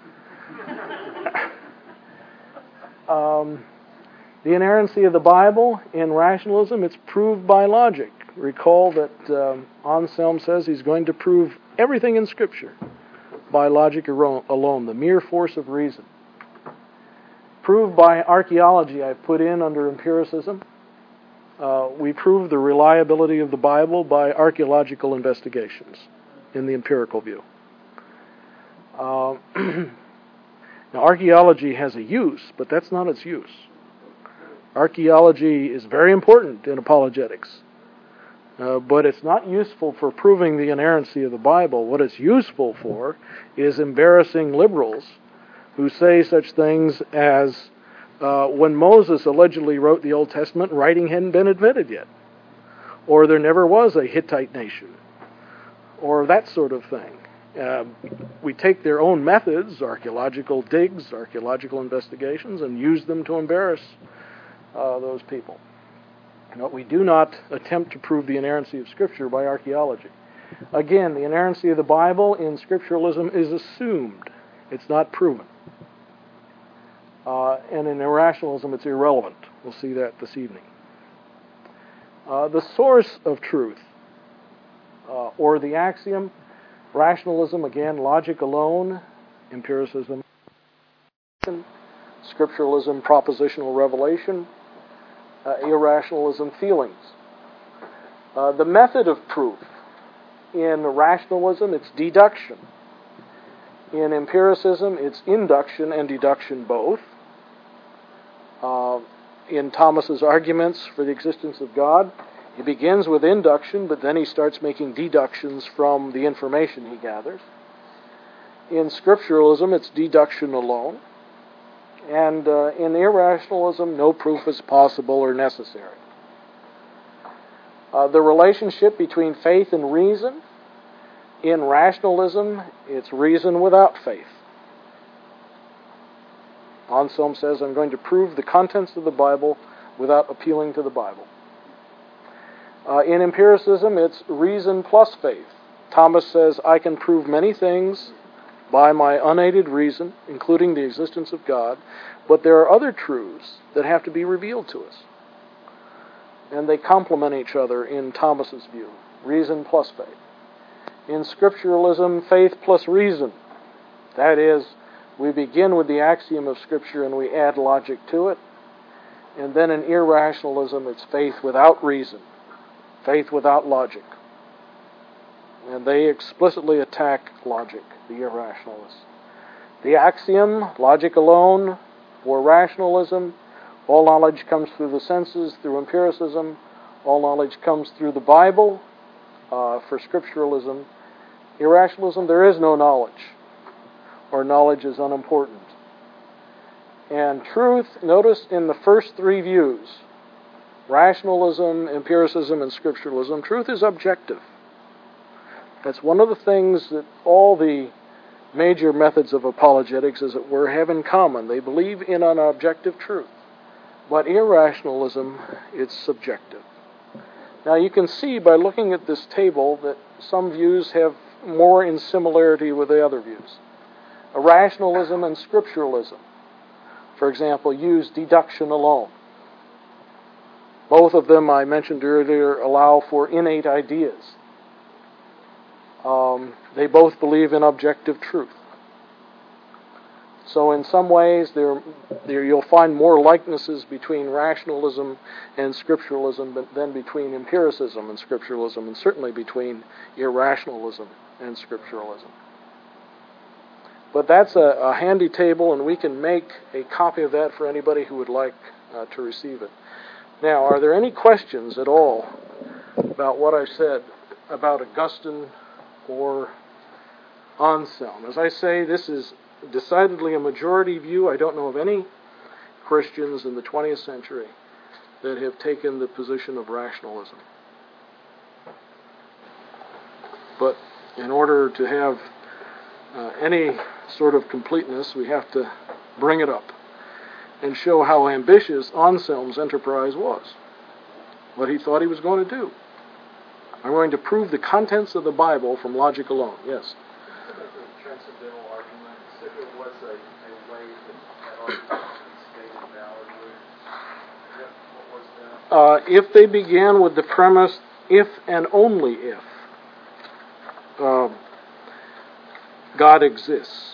Speaker 1: um, the inerrancy of the Bible in rationalism, it's proved by logic. Recall that um, Anselm says he's going to prove everything in Scripture by logic alone, the mere force of reason. Proved by archaeology, I've put in under empiricism. Uh, we prove the reliability of the Bible by archaeological investigations in the empirical view. Uh, now, archaeology has a use, but that's not its use. Archaeology is very important in apologetics, uh, but it's not useful for proving the inerrancy of the Bible. What it's useful for is embarrassing liberals who say such things as, Uh, when Moses allegedly wrote the Old Testament, writing hadn't been invented yet. Or there never was a Hittite nation. Or that sort of thing. Uh, we take their own methods, archaeological digs, archaeological investigations, and use them to embarrass uh, those people. No, we do not attempt to prove the inerrancy of Scripture by archaeology. Again, the inerrancy of the Bible in scripturalism is assumed. It's not proven. Uh, and in irrationalism, it's irrelevant. We'll see that this evening. Uh, the source of truth, uh, or the axiom, rationalism, again, logic alone, empiricism, scripturalism, propositional revelation, uh, irrationalism, feelings. Uh, the method of proof, in rationalism, it's deduction. In empiricism, it's induction and deduction both. Uh, in Thomas's arguments for the existence of God, he begins with induction, but then he starts making deductions from the information he gathers. In scripturalism, it's deduction alone. And uh, in irrationalism, no proof is possible or necessary. Uh, the relationship between faith and reason, in rationalism, it's reason without faith. Anselm says, I'm going to prove the contents of the Bible without appealing to the Bible. Uh, in empiricism, it's reason plus faith. Thomas says, I can prove many things by my unaided reason, including the existence of God, but there are other truths that have to be revealed to us. And they complement each other in Thomas's view. Reason plus faith. In scripturalism, faith plus reason. That is, we begin with the axiom of Scripture and we add logic to it. And then in irrationalism, it's faith without reason. Faith without logic. And they explicitly attack logic, the irrationalists. The axiom, logic alone, for rationalism, all knowledge comes through the senses, through empiricism. All knowledge comes through the Bible, uh, for scripturalism. Irrationalism, there is no knowledge, or knowledge is unimportant. And truth, notice in the first three views, rationalism, empiricism, and scripturalism, truth is objective. That's one of the things that all the major methods of apologetics, as it were, have in common. They believe in an objective truth. But irrationalism, it's subjective. Now you can see by looking at this table that some views have more in similarity with the other views. Rationalism and scripturalism, for example, use deduction alone. Both of them, I mentioned earlier, allow for innate ideas. Um, they both believe in objective truth. So in some ways, there, there you'll find more likenesses between rationalism and scripturalism than between empiricism and scripturalism, and certainly between irrationalism and scripturalism. But that's a, a handy table, and we can make a copy of that for anybody who would like uh, to receive it. Now, are there any questions at all about what I said about Augustine or Anselm? As I say, this is decidedly a majority view. I don't know of any Christians in the twentieth century that have taken the position of rationalism. But in order to have uh, any sort of completeness, we have to bring it up and show how ambitious Anselm's enterprise was, what he thought he was going to do. I'm going to prove the contents of the Bible from logic alone. Yes?
Speaker 2: Transcendental argument, if it was a, a way that that argument could be stated validly, what was that?
Speaker 1: Uh, if they began with the premise, if and only if uh, God exists,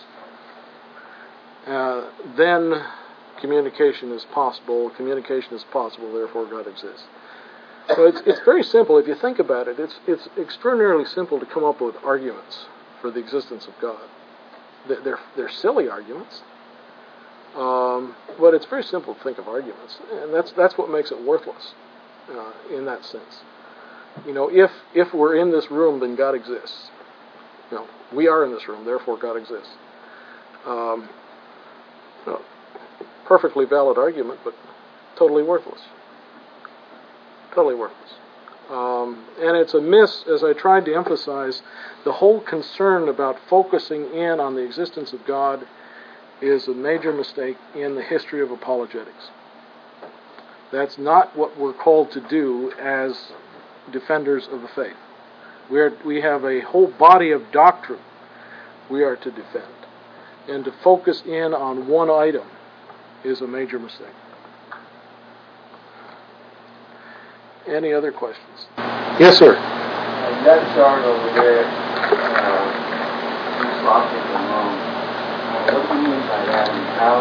Speaker 1: uh, then communication is possible. Communication is possible, therefore God exists. So it's it's very simple. If you think about it, it's it's extraordinarily simple to come up with arguments for the existence of God. They're they're silly arguments, um, but it's very simple to think of arguments, and that's that's what makes it worthless uh, in that sense. You know, if if we're in this room, then God exists. You know, we are in this room, therefore God exists. Um, you know, perfectly valid argument, but totally worthless. Totally worthless. Um, and it's a miss, as I tried to emphasize, the whole concern about focusing in on the existence of God is a major mistake in the history of apologetics. That's not what we're called to do as defenders of the faith. We are, we have a whole body of doctrine we are to defend. And to focus in on one item is a major mistake. Any other questions? Yes, sir.
Speaker 3: Uh, that chart over there, uh, use logic alone. Uh, what do you mean by that, and how,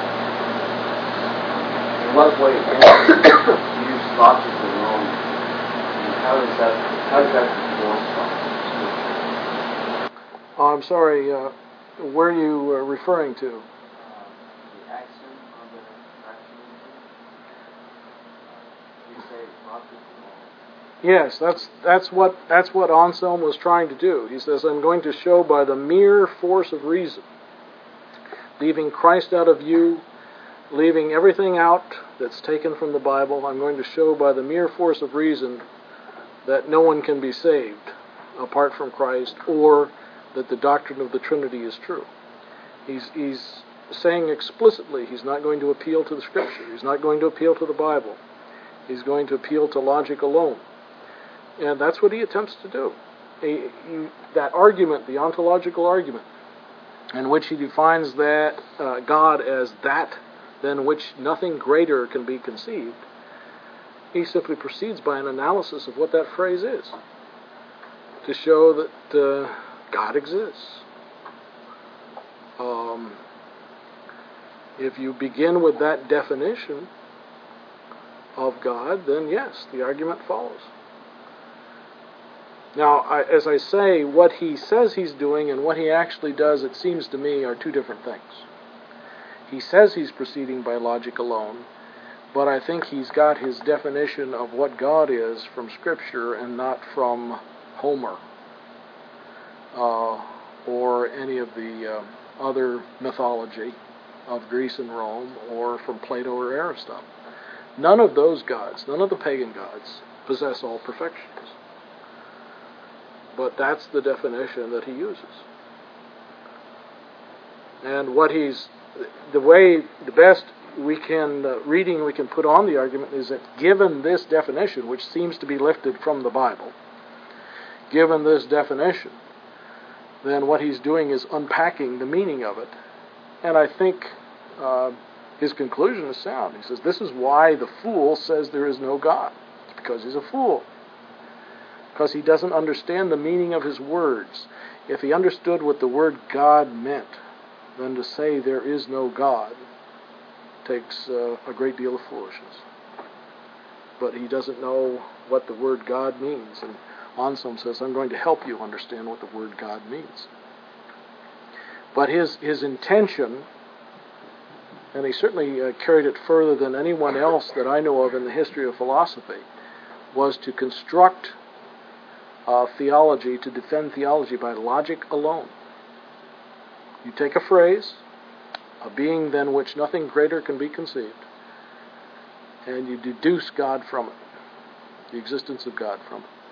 Speaker 3: in what way can you use logic alone, and how does that, how does that divorce from?
Speaker 1: Oh, I'm sorry, uh, where are you uh, referring to?
Speaker 3: Uh, the action of the rationalism. You say logic alone.
Speaker 1: Yes, that's that's what that's what Anselm was trying to do. He says, I'm going to show by the mere force of reason, leaving Christ out of view, leaving everything out that's taken from the Bible, I'm going to show by the mere force of reason that no one can be saved apart from Christ, or that the doctrine of the Trinity is true. He's, he's saying explicitly he's not going to appeal to the Scripture. He's not going to appeal to the Bible. He's going to appeal to logic alone. And that's what he attempts to do. He, he, that argument, the ontological argument, in which he defines that uh, God as that than which nothing greater can be conceived, he simply proceeds by an analysis of what that phrase is, to show that uh, God exists. Um, if you begin with that definition of God, then yes, the argument follows. Now, I, as I say, what he says he's doing and what he actually does, it seems to me, are two different things. He says he's proceeding by logic alone, but I think he's got his definition of what God is from Scripture and not from Homer uh, or any of the uh, other mythology of Greece and Rome, or from Plato or Aristotle. None of those gods, none of the pagan gods, possess all perfections. But that's the definition that he uses. And what he's, the way, the best we can, uh, reading we can put on the argument is that given this definition, which seems to be lifted from the Bible, given this definition, then what he's doing is unpacking the meaning of it. And I think uh, his conclusion is sound. He says, this is why the fool says there is no God. It's because he's a fool. Because he doesn't understand the meaning of his words. If he understood what the word God meant, then to say there is no God takes uh, a great deal of foolishness. But he doesn't know what the word God means. And Anselm says, I'm going to help you understand what the word God means. But his, his intention, and he certainly uh, carried it further than anyone else that I know of in the history of philosophy, was to construct Uh, theology, to defend theology by logic alone. You take a phrase, a being than which nothing greater can be conceived, and you deduce God from it, the existence of God from it.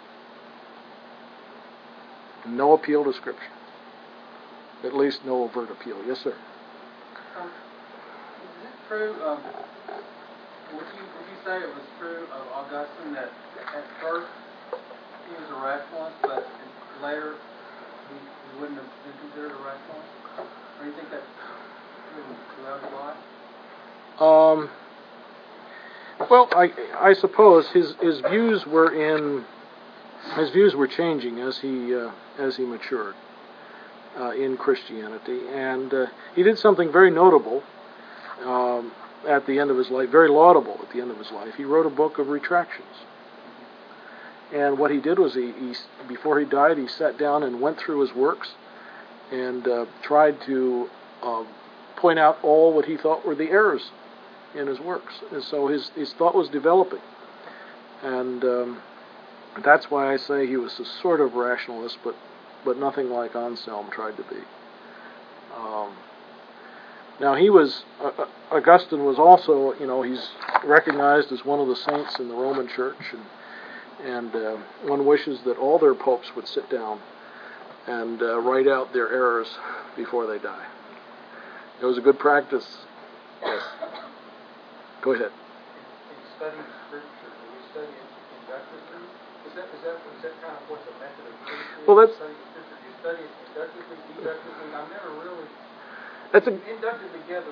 Speaker 1: No appeal to Scripture. At least no overt appeal. Yes, sir?
Speaker 4: Um, is it true, um, would you, would you say it was true of Augustine that at first he was a rationalist, but later he, he wouldn't have been considered a rationalist? Or do you think that's true throughout his life?
Speaker 1: Um, well, I, I suppose his, his views were in his views were changing as he uh, as he matured uh, in Christianity, and uh, he did something very notable um, at the end of his life, very laudable at the end of his life. He wrote a book of retractions. And what he did was, he, he before he died, he sat down and went through his works and uh, tried to uh, point out all what he thought were the errors in his works. And so his, his thought was developing. And um, that's why I say he was a sort of rationalist, but, but nothing like Anselm tried to be. Um, now he was, uh, Augustine was also, you know, he's recognized as one of the saints in the Roman Church, and And uh, one wishes that all their popes would sit down and uh, write out their errors before they die. It was a good practice. Yes. Go ahead.
Speaker 2: In studying Scripture, do we study it inductively? Is that, is that, is that kind of what the method of truth is?
Speaker 1: Well, that's...
Speaker 2: Studying Scripture, do you study it inductively, deductively? I've never really...
Speaker 1: That's a...
Speaker 2: Inducted together,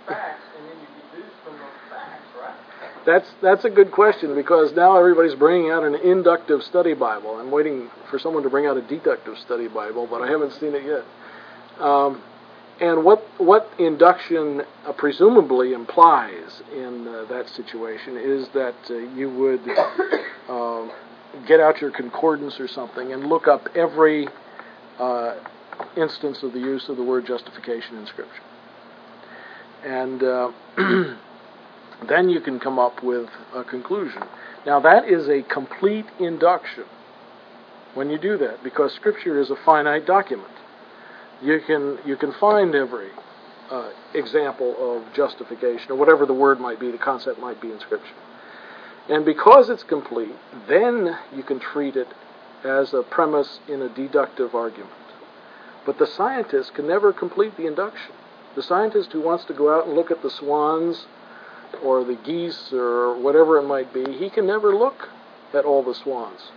Speaker 2: facts, and then you deduce from those facts, right?
Speaker 1: That's that's a good question, because now everybody's bringing out an inductive study Bible. I'm waiting for someone to bring out a deductive study Bible, but I haven't seen it yet. Um, and what what induction uh, presumably implies in uh, that situation is that uh, you would uh, get out your concordance or something and look up every uh, instance of the use of the word justification in Scripture. And uh, then you can come up with a conclusion. Now that is a complete induction when you do that, because Scripture is a finite document. You can you can find every uh, example of justification, or whatever the word might be, the concept might be in Scripture. And because it's complete, then you can treat it as a premise in a deductive argument. But the scientist can never complete the induction. The scientist who wants to go out and look at the swans or the geese or whatever it might be, he can never look at all the swans.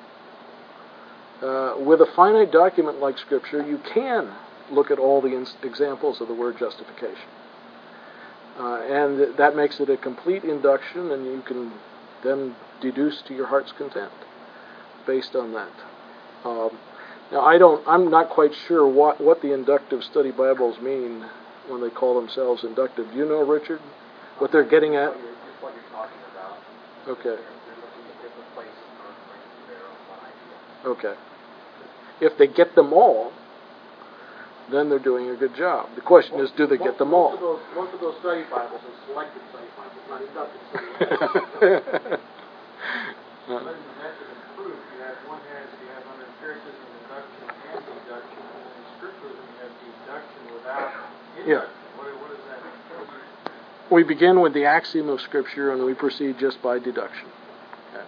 Speaker 1: Uh, with a finite document like Scripture, you can look at all the ins- examples of the word justification. Uh, and that makes it a complete induction, and you can then deduce to your heart's content based on that. Um, now, I don't, I'm not quite sure what, what the inductive study Bibles mean when they call themselves inductive. Do you know, Richard, what they're getting at?
Speaker 2: Just what you're talking about.
Speaker 1: Okay.
Speaker 2: They're, they're looking at different places and bringing to bear on one idea.
Speaker 1: Okay. If they get them all, then they're doing a good job. The question is, do they get them all?
Speaker 5: Most of those, most of those study Bibles are selected study Bibles, not inductive study Bibles.
Speaker 2: But in the method of proof, you have one has you have under empiricism, induction, and deduction, and in scripturalism you have deduction without induction.
Speaker 1: Yeah.
Speaker 2: What, what does that mean?
Speaker 1: We begin with the axiom of Scripture, and we proceed just by deduction. Okay.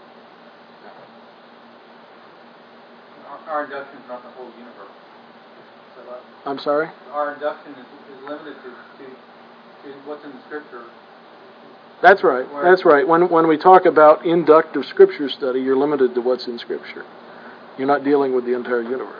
Speaker 4: Our, our induction is not the whole universe. So, uh,
Speaker 1: I'm sorry?
Speaker 4: our induction is, is limited to, to, to what's in the Scripture.
Speaker 1: That's right. That's right. When when we talk about inductive Scripture study, you're limited to what's in Scripture. You're not dealing with the entire universe.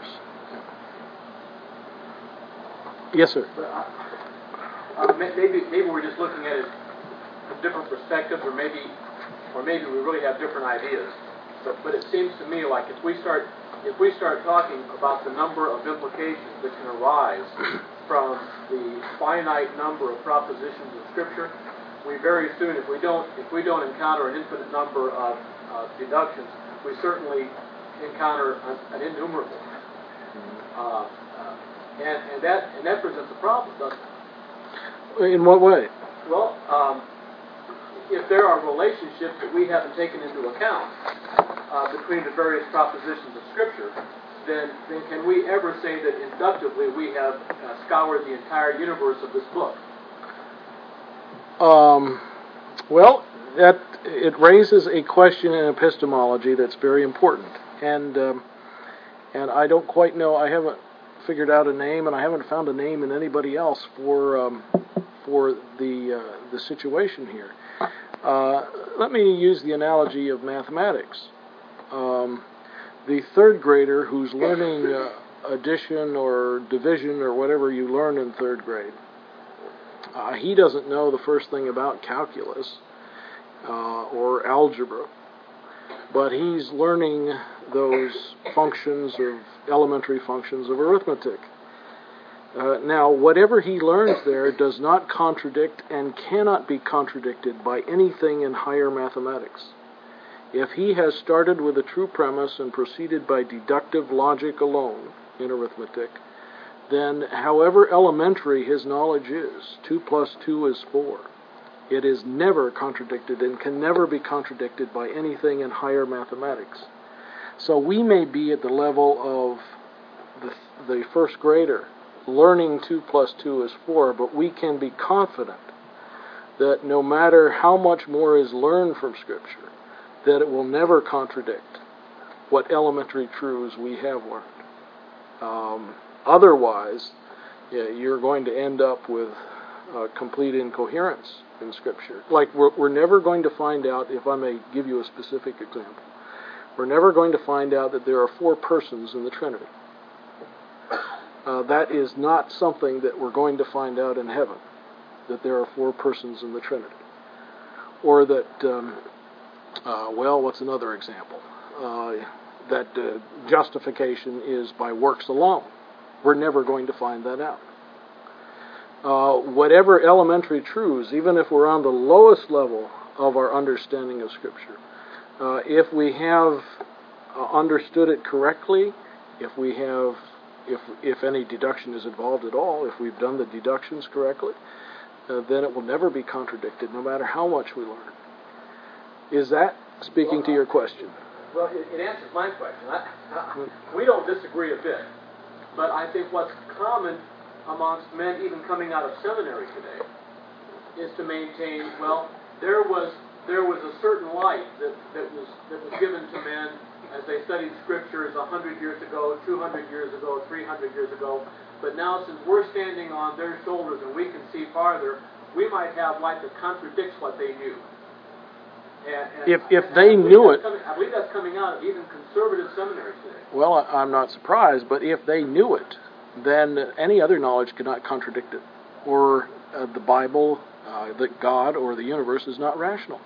Speaker 1: Yes, sir.
Speaker 5: Uh, maybe maybe we're just looking at it from different perspectives, or maybe or maybe we really have different ideas. But but it seems to me like if we start if we start talking about the number of implications that can arise from the finite number of propositions of Scripture, we very soon, if we don't if we don't encounter an infinite number of uh, deductions, we certainly encounter an, an innumerable. Uh, uh, and and that and that presents a problem, doesn't it?
Speaker 1: In what way?
Speaker 5: Well, um, if there are relationships that we haven't taken into account uh, between the various propositions of Scripture, then, then can we ever say that inductively we have uh, scoured the entire universe of this book?
Speaker 1: Um, well, that it raises a question in epistemology that's very important, and um, and I don't quite know. I haven't figured out a name, and I haven't found a name in anybody else for um, for the uh, the situation here. Uh, let me use the analogy of mathematics. Um, the third grader who's learning uh, addition or division or whatever you learn in third grade, uh, he doesn't know the first thing about calculus uh, or algebra, but he's learning those functions of elementary functions of arithmetic. Uh, now, whatever he learns there does not contradict and cannot be contradicted by anything in higher mathematics. If he has started with a true premise and proceeded by deductive logic alone in arithmetic, then however elementary his knowledge is, two plus two is four, it is never contradicted and can never be contradicted by anything in higher mathematics. So we may be at the level of the, the first grader, learning two plus two is four, but we can be confident that no matter how much more is learned from Scripture, that it will never contradict what elementary truths we have learned. Um, otherwise, yeah, you're going to end up with uh, complete incoherence in Scripture. Like, we're, we're never going to find out, if I may give you a specific example, we're never going to find out that there are four persons in the Trinity. Uh, that is not something that we're going to find out in heaven. that there are four persons in the Trinity. Or that, um, uh, well, what's another example? Uh, that uh, justification is by works alone. We're never going to find that out. Uh, whatever elementary truths, even if we're on the lowest level of our understanding of Scripture, uh, if we have uh, understood it correctly, if we have, if if any deduction is involved at all, if we've done the deductions correctly, uh, then it will never be contradicted, no matter how much we learn. Is that speaking
Speaker 5: well,
Speaker 1: to your question?
Speaker 5: Well, it, it answers my question. I, I, we don't disagree a bit, but I think what's common amongst men even coming out of seminary today is to maintain, well, there was there was a certain light that, that was that was given to men as they studied scriptures a hundred years ago, two hundred years ago, three hundred years ago. But now, since we're standing on their shoulders and we can see farther, we might have light that contradicts what they knew. And, and
Speaker 1: if if
Speaker 5: and
Speaker 1: they knew it,
Speaker 5: coming, I believe that's coming out of even conservative seminaries today.
Speaker 1: Well, I'm not surprised, but if they knew it, then any other knowledge could not contradict it. Or uh, the Bible, uh, that God or the universe is not rational.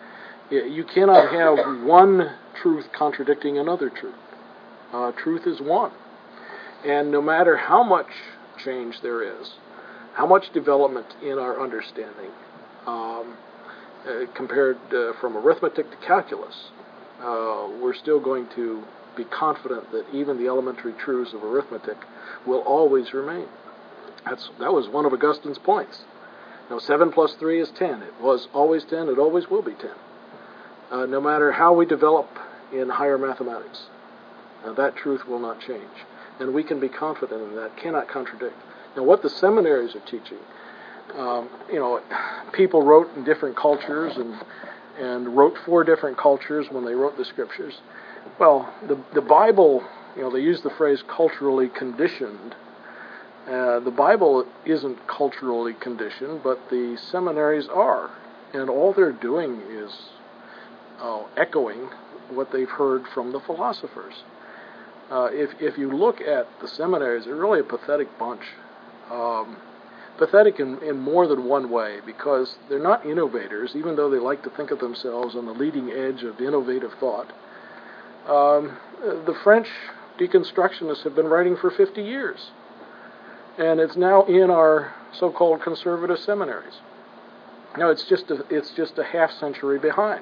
Speaker 1: You cannot have one truth contradicting another truth. Uh, truth is one. And no matter how much change there is, how much development in our understanding, um, uh, compared uh, from arithmetic to calculus, uh, we're still going to be confident that even the elementary truths of arithmetic will always remain. That's that was one of Augustine's points. Now, seven plus three is ten. It was always ten. It always will be ten. Uh, no matter how we develop in higher mathematics, uh, that truth will not change. And we can be confident in that, cannot contradict. Now, what the seminaries are teaching, um, you know, people wrote in different cultures and and wrote for different cultures when they wrote the scriptures. Well, the the Bible, you know, they use the phrase culturally conditioned. Uh, the Bible isn't culturally conditioned, but the seminaries are. And all they're doing is uh, echoing what they've heard from the philosophers. Uh, if if you look at the seminaries, they're really a pathetic bunch. Um, pathetic in, in more than one way, because they're not innovators, even though they like to think of themselves on the leading edge of innovative thought. Um, the French deconstructionists have been writing for fifty years. And it's now in our so-called conservative seminaries. Now, it's just a, it's just a half century behind.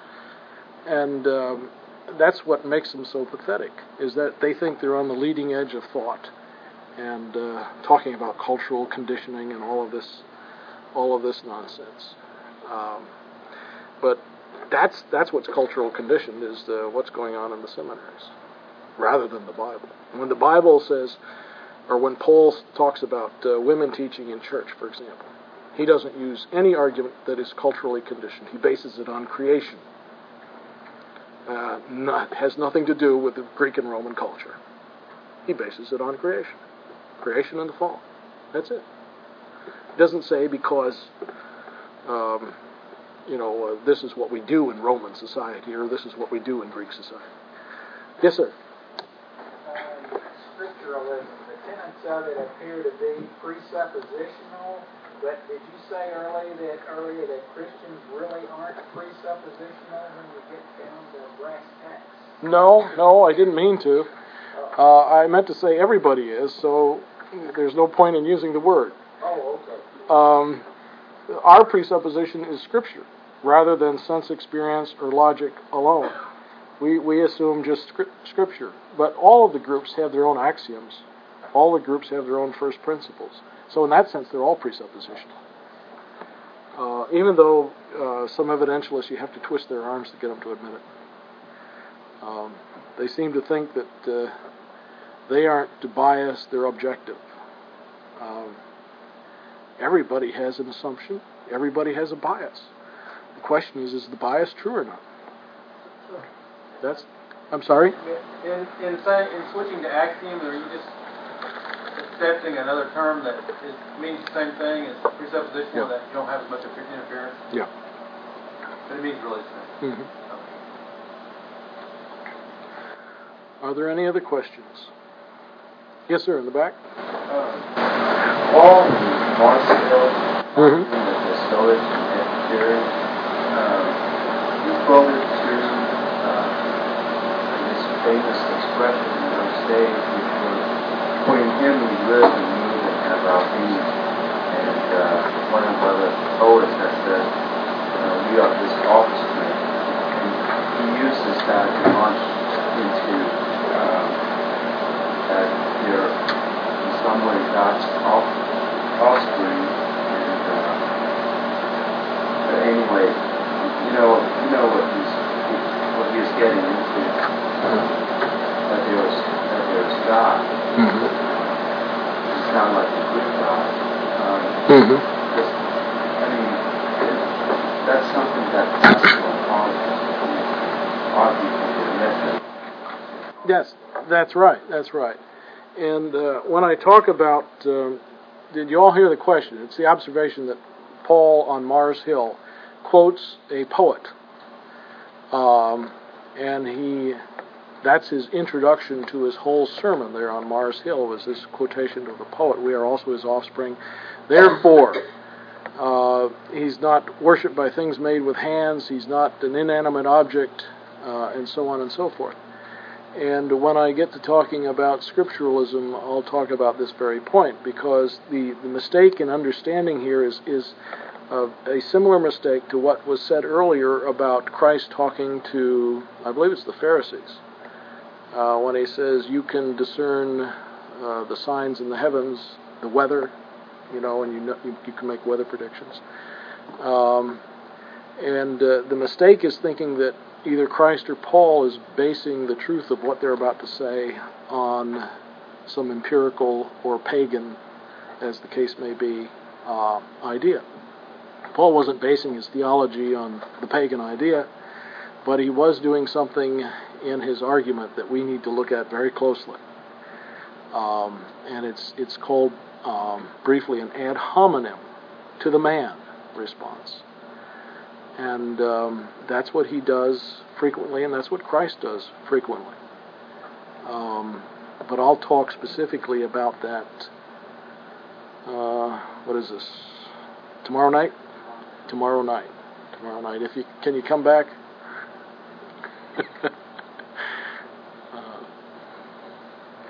Speaker 1: And um, that's what makes them so pathetic, is that they think they're on the leading edge of thought and uh, talking about cultural conditioning and all of this, all of this nonsense. Um, but that's that's what's cultural conditioned, is uh, what's going on in the seminaries, rather than the Bible. When the Bible says, or when Paul talks about uh, women teaching in church, for example, he doesn't use any argument that is culturally conditioned. He bases it on creation. Uh, not, has nothing to do with the Greek and Roman culture. He bases it on creation. Creation and the fall. That's it. It doesn't say because, um, you know, uh, this is what we do in Roman society, or this is what we do in Greek society. Yes, sir?
Speaker 6: Uh, scripturalism, the tenets of it appear to be presuppositional, but did you say earlier that earlier that Christians really aren't presuppositional when you get down to brass tacks?
Speaker 1: No, no, I didn't mean to. Uh, I meant to say everybody is, so there's no point in using the word.
Speaker 6: Oh, okay.
Speaker 1: Um, our presupposition is Scripture, rather than sense experience or logic alone. We we assume just Scripture. But all of the groups have their own axioms. All the groups have their own first principles. So in that sense, they're all presuppositional. Uh, even though uh, some evidentialists, you have to twist their arms to get them to admit it. Um, they seem to think that uh, they aren't biased, they're objective. Um, everybody has an assumption. Everybody has a bias. The question is, is the bias true or not? That's, I'm sorry?
Speaker 4: In, in, saying, in switching to axioms, are you just accepting another term that is, means the same thing as presuppositional,
Speaker 1: Yeah.
Speaker 4: that you don't have as much interference?
Speaker 1: Yeah.
Speaker 4: But it means really the same.
Speaker 1: Mm-hmm. Are there any other questions? Yes, sir, in the back.
Speaker 3: Uh, Paul Marcion mm-hmm. the Stoic and Epicurean. Uh, he quoted to uh, this famous expression in those days, which was, "For in him we live and move and have our being." And uh, one of the other poets that said, uh, "We are his offspring." And he uses that to launch into um, that you're in some way God's off, offspring. And uh, but anyway, you know, you know what he's what he was getting into. Uh, that there was that there was God.
Speaker 1: Mm-hmm.
Speaker 3: It's not like a good God. Um,
Speaker 1: mm-hmm.
Speaker 3: just, I mean, it, that's something that classical apologists argue for the method.
Speaker 1: Yes, that's right. That's right. And uh, when I talk about, um, did you all hear the question? It's the observation that Paul on Mars Hill quotes a poet, um, and he. That's his introduction to his whole sermon there on Mars Hill, was this quotation of the poet, "We are also his offspring. Therefore, uh, he's not worshipped by things made with hands, he's not an inanimate object," uh, and so on and so forth. And when I get to talking about scripturalism, I'll talk about this very point, because the, the mistake in understanding here is, is uh, a similar mistake to what was said earlier about Christ talking to, I believe it's the Pharisees. Uh, when he says, you can discern uh, the signs in the heavens, the weather, you know, and you know, you, you can make weather predictions. Um, and uh, the mistake is thinking that either Christ or Paul is basing the truth of what they're about to say on some empirical or pagan, as the case may be, uh, idea. Paul wasn't basing his theology on the pagan idea, but he was doing something in his argument that we need to look at very closely. Um, and it's it's called, um, briefly, an ad hominem, to the man response. And um, that's what he does frequently, and that's what Christ does frequently. Um, but I'll talk specifically about that, uh, what is this, tomorrow night? Tomorrow night. Tomorrow night. If you Can you come back?